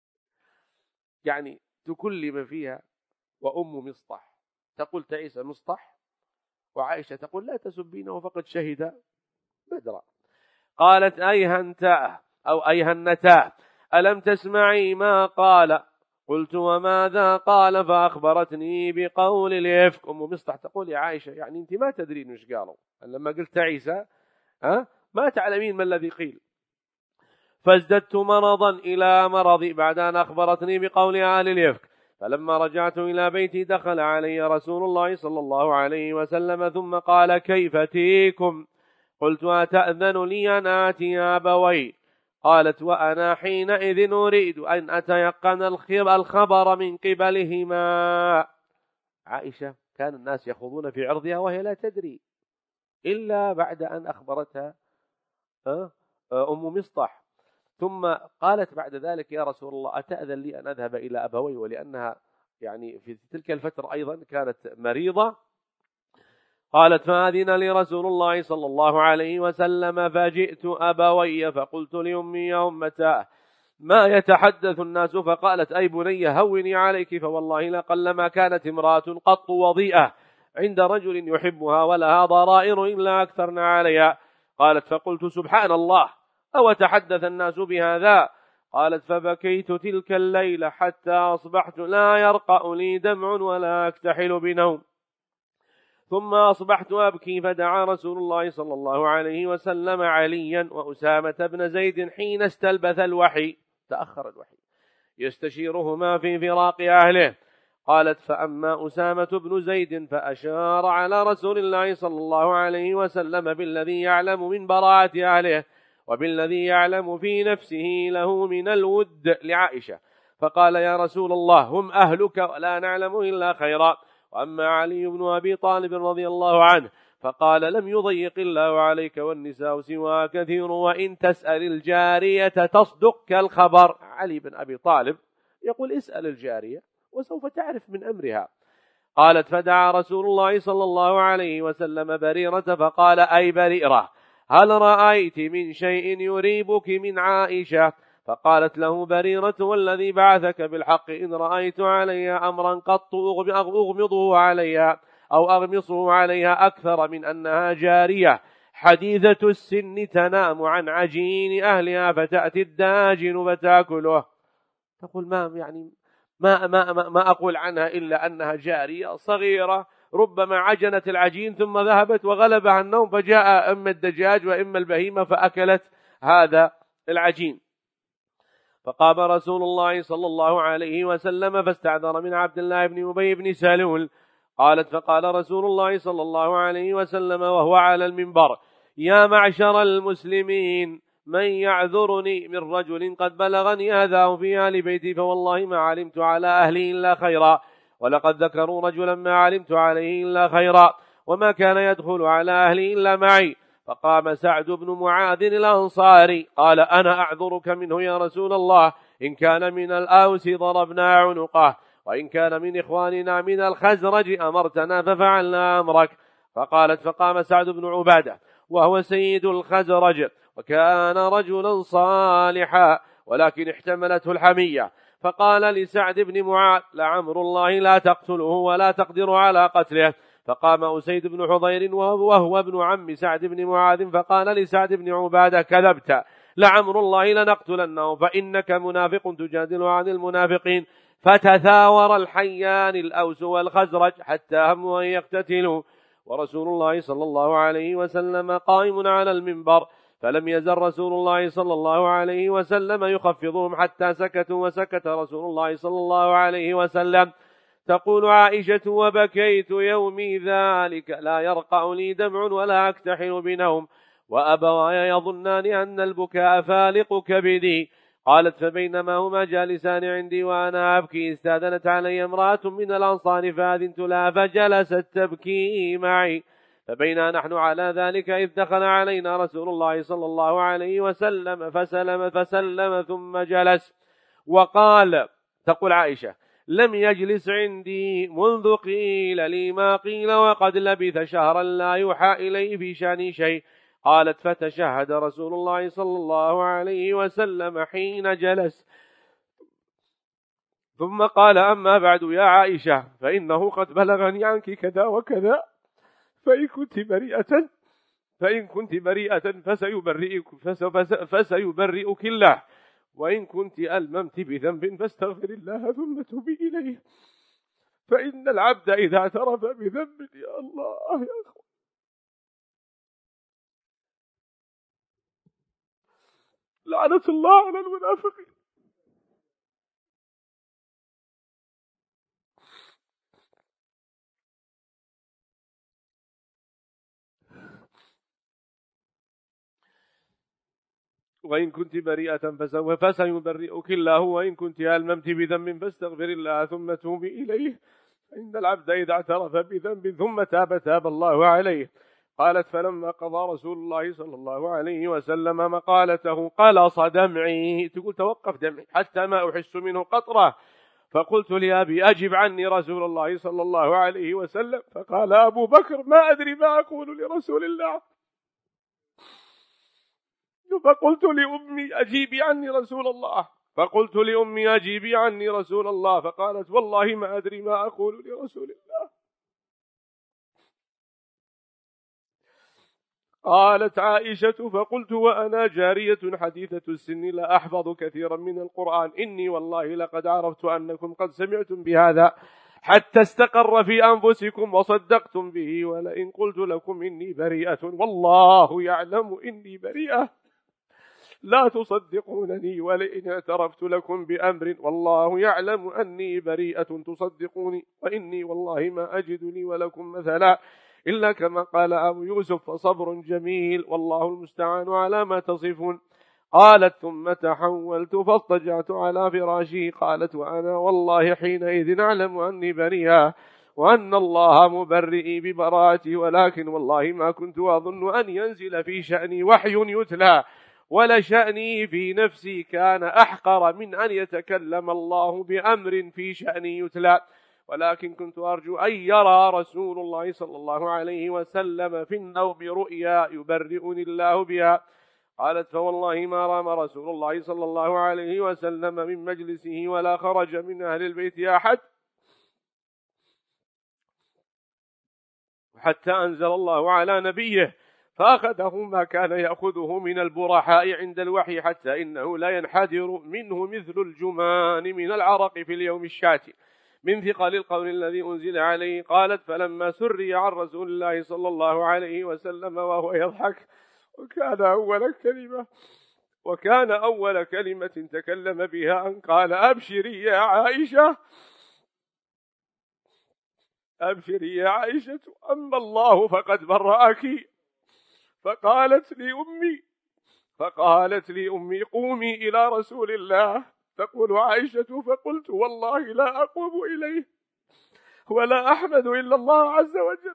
يعني تكلم فيها وأم مصطح تقول تعس مصطح، وعائشة تقول لا تسبينه فقد شهد بدرا. قالت أيهنتا أو أيهنتا ألم تسمعي ما قال؟ قلت وماذا قال؟ فأخبرتني بقول الإفك. أم مصطح تقول يا عائشة يعني أنت ما تدرين مش قالوا، لما قلت عيسى أه؟ ما تعلمين ما الذي قيل. فازددت مرضا إلى مرضي بعد أن أخبرتني بقول أهل الإفك. فلما رجعت إلى بيتي دخل علي رسول الله صلى الله عليه وسلم ثم قال كيف تيكم؟ قلت أتأذن لي أن آتي أبوي؟ قالت وأنا حينئذ أريد أن أتيقن الخبر من قبلهما. عائشة كان الناس يخوضون في عرضها وهي لا تدري إلا بعد أن أخبرتها أم مصطح. ثم قالت بعد ذلك يا رسول الله أتأذن لي أن أذهب إلى أبوي، ولأنها يعني في تلك الفترة أيضا كانت مريضة قالت فأذن لي رسول الله صلى الله عليه وسلم فجئت أبوي فقلت لأمي يا أمتاه ما يتحدث الناس؟ فقالت أي بني هوني عليك، فوالله لقلما كانت امرأة قط وضيئة عند رجل يحبها ولها ضرائر إلا أكثرنا عليها. قالت فقلت سبحان الله أو تحدث الناس بهذا؟ قالت فبكيت تلك الليلة حتى أصبحت لا يرقأ لي دمع ولا أكتحل بنوم، ثم أصبحت أبكي فدعا رسول الله صلى الله عليه وسلم عليا وأسامة بن زيد حين استلبث الوحي، تأخر الوحي، يستشيرهما في فراق أهله. قالت فأما أسامة بن زيد فأشار على رسول الله صلى الله عليه وسلم بالذي يعلم من براءة أهله وبالذي يعلم في نفسه له من الود لعائشة، فقال يا رسول الله هم أهلك ولا نعلم إلا خيرا. وأما علي بن أبي طالب رضي الله عنه فقال لم يضيق الله عليك والنساء سواها كثير وإن تسأل الجارية تصدقك الخبر. علي بن أبي طالب يقول اسأل الجارية وسوف تعرف من أمرها. قالت فدعا رسول الله صلى الله عليه وسلم بريرة فقال أي بريرة هل رأيت من شيء يريبك من عائشة؟ فقالت له بريرة والذي بعثك بالحق إن رأيت عليها أمرا قط أغمضه عليها أو أغمصه عليها أكثر من أنها جارية حديثة السن تنام عن عجين أهلها فتأتي الداجن فتأكله. تقول ما يعني ما, ما, ما, ما أقول عنها إلا أنها جارية صغيرة ربما عجنت العجين ثم ذهبت وغلبها النوم فجاء إما الدجاج وإما البهيمة فأكلت هذا العجين. فقام رسول الله صلى الله عليه وسلم فاستعذر من عبد الله بن أبي بن سلول. قالت فقال رسول الله صلى الله عليه وسلم وهو على المنبر يا معشر المسلمين من يعذرني من رجل قد بلغني أذاه في آل بيتي فوالله ما علمت على أهلي إلا خيرا، ولقد ذكروا رجلا ما علمت عليه إلا خيرا وما كان يدخل على أهلي إلا معي. فقام سعد بن معاذ الأنصاري قال أنا أعذرك منه يا رسول الله، إن كان من الأوس ضربنا عنقه وإن كان من إخواننا من الخزرج أمرتنا ففعلنا أمرك. فقالت فقام سعد بن عبادة وهو سيد الخزرج وكان رجلا صالحا ولكن احتملته الحمية، فقال لسعد بن معاذ لعمر الله لا تقتله ولا تقدر على قتله. فقام أسيد بن حضير وهو ابن عم سعد بن معاذ فقال لسعد بن عبادة كذبت لعمر الله لنقتلنه فإنك منافق تجادل عن المنافقين. فتثاور الحيان الأوس والخزرج حتى هموا أن يقتتلوا ورسول الله صلى الله عليه وسلم قائم على المنبر، فلم يزل رسول الله صلى الله عليه وسلم يخفضهم حتى سكتوا وسكت رسول الله صلى الله عليه وسلم. تقول عائشة وبكيت يومي ذلك لا يرقع لي دمع ولا أكتحل بنوم وأبواي يظنان أن البكاء فالق كبدي. قالت فبينما هما جالسان عندي وأنا أبكي استأذنت علي امرأة من الأنصار فأذنت لها فجلست تبكي معي، فبينا نحن على ذلك إذ دخل علينا رسول الله صلى الله عليه وسلم فسلم فسلم ثم جلس وقال. تقول عائشة لم يجلس عندي منذ قيل لي ما قيل وقد لبث شهرا لا يوحى إليه في شأن شيء. قالت فتشهد رسول الله صلى الله عليه وسلم حين جلس ثم قال أما بعد يا عائشة فإنه قد بلغني عنك كذا وكذا فإن كنت بريئة فإن كنت بريئة فسيبرئك, فسيبرئك الله وإن كنت ألممت بذنب فاستغفر الله ثم توبي إليه فإن العبد إذا اعترف بذنب يا الله يا أخوة لعنة الله على المنافقين. وإن كنت بريئة فسيبرئك الله وإن كنت ألممت بذنب فاستغفر الله ثم توبي إليه فإن العبد إذا اعترف بذنب ثم تاب تاب الله عليه. قالت فلما قضى رسول الله صلى الله عليه وسلم مقالته قلص دمعي، تقول توقف دمعي حتى ما أحس منه قطرة،
فقلت لأبي أجب عني رسول الله صلى الله عليه وسلم. فقال أبو بكر ما أدري ما أقول لرسول الله. فقلت لأمي أجيبي عني رسول الله فقلت لأمي أجيبي عني رسول الله فقالت والله ما أدري ما أقول لرسول الله. قالت عائشة فقلت وأنا جارية حديثة السن لا أحفظ كثيرا من القرآن إني والله لقد عرفت أنكم قد سمعتم بهذا حتى استقر في أنفسكم وصدقتم به، ولئن قلت لكم إني بريئة والله يعلم إني بريئة لا تصدقونني، ولئن اعترفت لكم بأمر والله يعلم أني بريئة تصدقوني، وإني والله ما أجد لي ولكم مثلا إلا كما قال أبو يوسف فصبر جميل والله المستعان على ما تصفون. قالت ثم تحولت فاضطجعت على فراشي. قالت وأنا والله حينئذ أعلم أني بريئة وأن الله مبرئي ببراءتي، ولكن والله ما كنت أظن أن ينزل في شأني وحي يتلى، ولشأني في نفسي كان أحقر من أن يتكلم الله بأمر في شأني يتلى، ولكن كنت أرجو أن يرى رسول الله صلى الله عليه وسلم في النوم رؤيا يبرئني الله بها. قالت فوالله ما رام رسول الله صلى الله عليه وسلم من مجلسه ولا خرج من أهل البيت أحد حتى أنزل الله على نبيه فأخذه ما كان يأخذه من البرحاء عند الوحي، حتى إنه لا ينحدر منه مثل الجمان من العرق في اليوم الشاتي من ثقل القول الذي أنزل عليه. قالت فلما سري عن رسول الله صلى الله عليه وسلم وهو يضحك وكان أول كلمة وكان أول كلمة تكلم بها أن قال أبشري يا عائشة أبشري يا عائشة أما الله فقد برأك. فقالت لي أمي فقالت لي أمي قومي إلى رسول الله. تقول عائشة فقلت والله لا أقوم إليه ولا أحمد إلا الله عز وجل.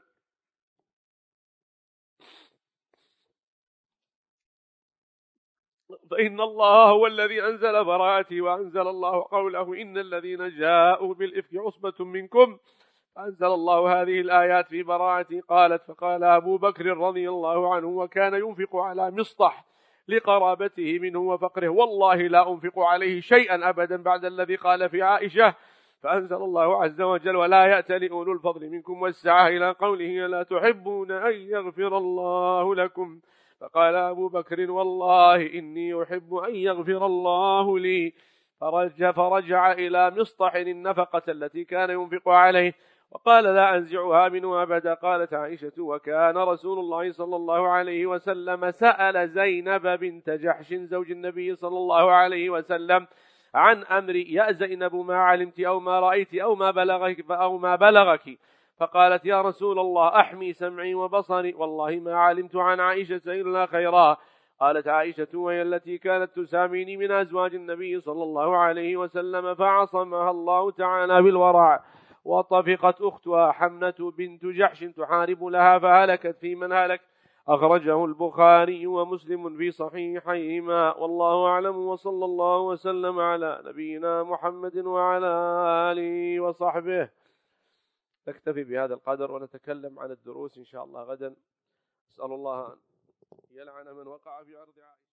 فإن الله هو الذي أنزل براءتي وأنزل الله قوله إن الذين جاءوا بالإفك عصبة منكم، فأنزل الله هذه الآيات في براءتي. قالت فقال أبو بكر رضي الله عنه وكان ينفق على مصطح لقرابته منه وفقره والله لا أنفق عليه شيئا أبدا بعد الذي قال في عائشة. فأنزل الله عز وجل ولا يأتل أولو الفضل منكم والسعة إلى قوله لا تحبون أن يغفر الله لكم. فقال أبو بكر والله إني أحب أن يغفر الله لي. فرجع, فرجع إلى مصطح النفقة التي كان ينفق عليه وقال لا أنزعها منه أبدا. قالت عائشة وكان رسول الله صلى الله عليه وسلم سأل زينب بنت جحش زوج النبي صلى الله عليه وسلم عن أمر يا زينب ما علمت أو ما رأيت أو ما بلغك, أو ما بلغك. فقالت يا رسول الله أحمي سمعي وبصري والله ما علمت عن عائشة إلا خيرا. قالت عائشة وهي التي كانت تساميني من أزواج النبي صلى الله عليه وسلم فعصمها الله تعالى بالورع، وطفقت أختها حمنة بنت جحش تحارب لها فهلكت في من هلك. أخرجه البخاري ومسلم في صحيحيهما. والله أعلم وصلى الله وسلم على نبينا محمد وعلى آله وصحبه. نكتفي بهذا القدر ونتكلم عن الدروس إن شاء الله غدا. أسأل الله أن يلعن من وقع في عرض عائشة.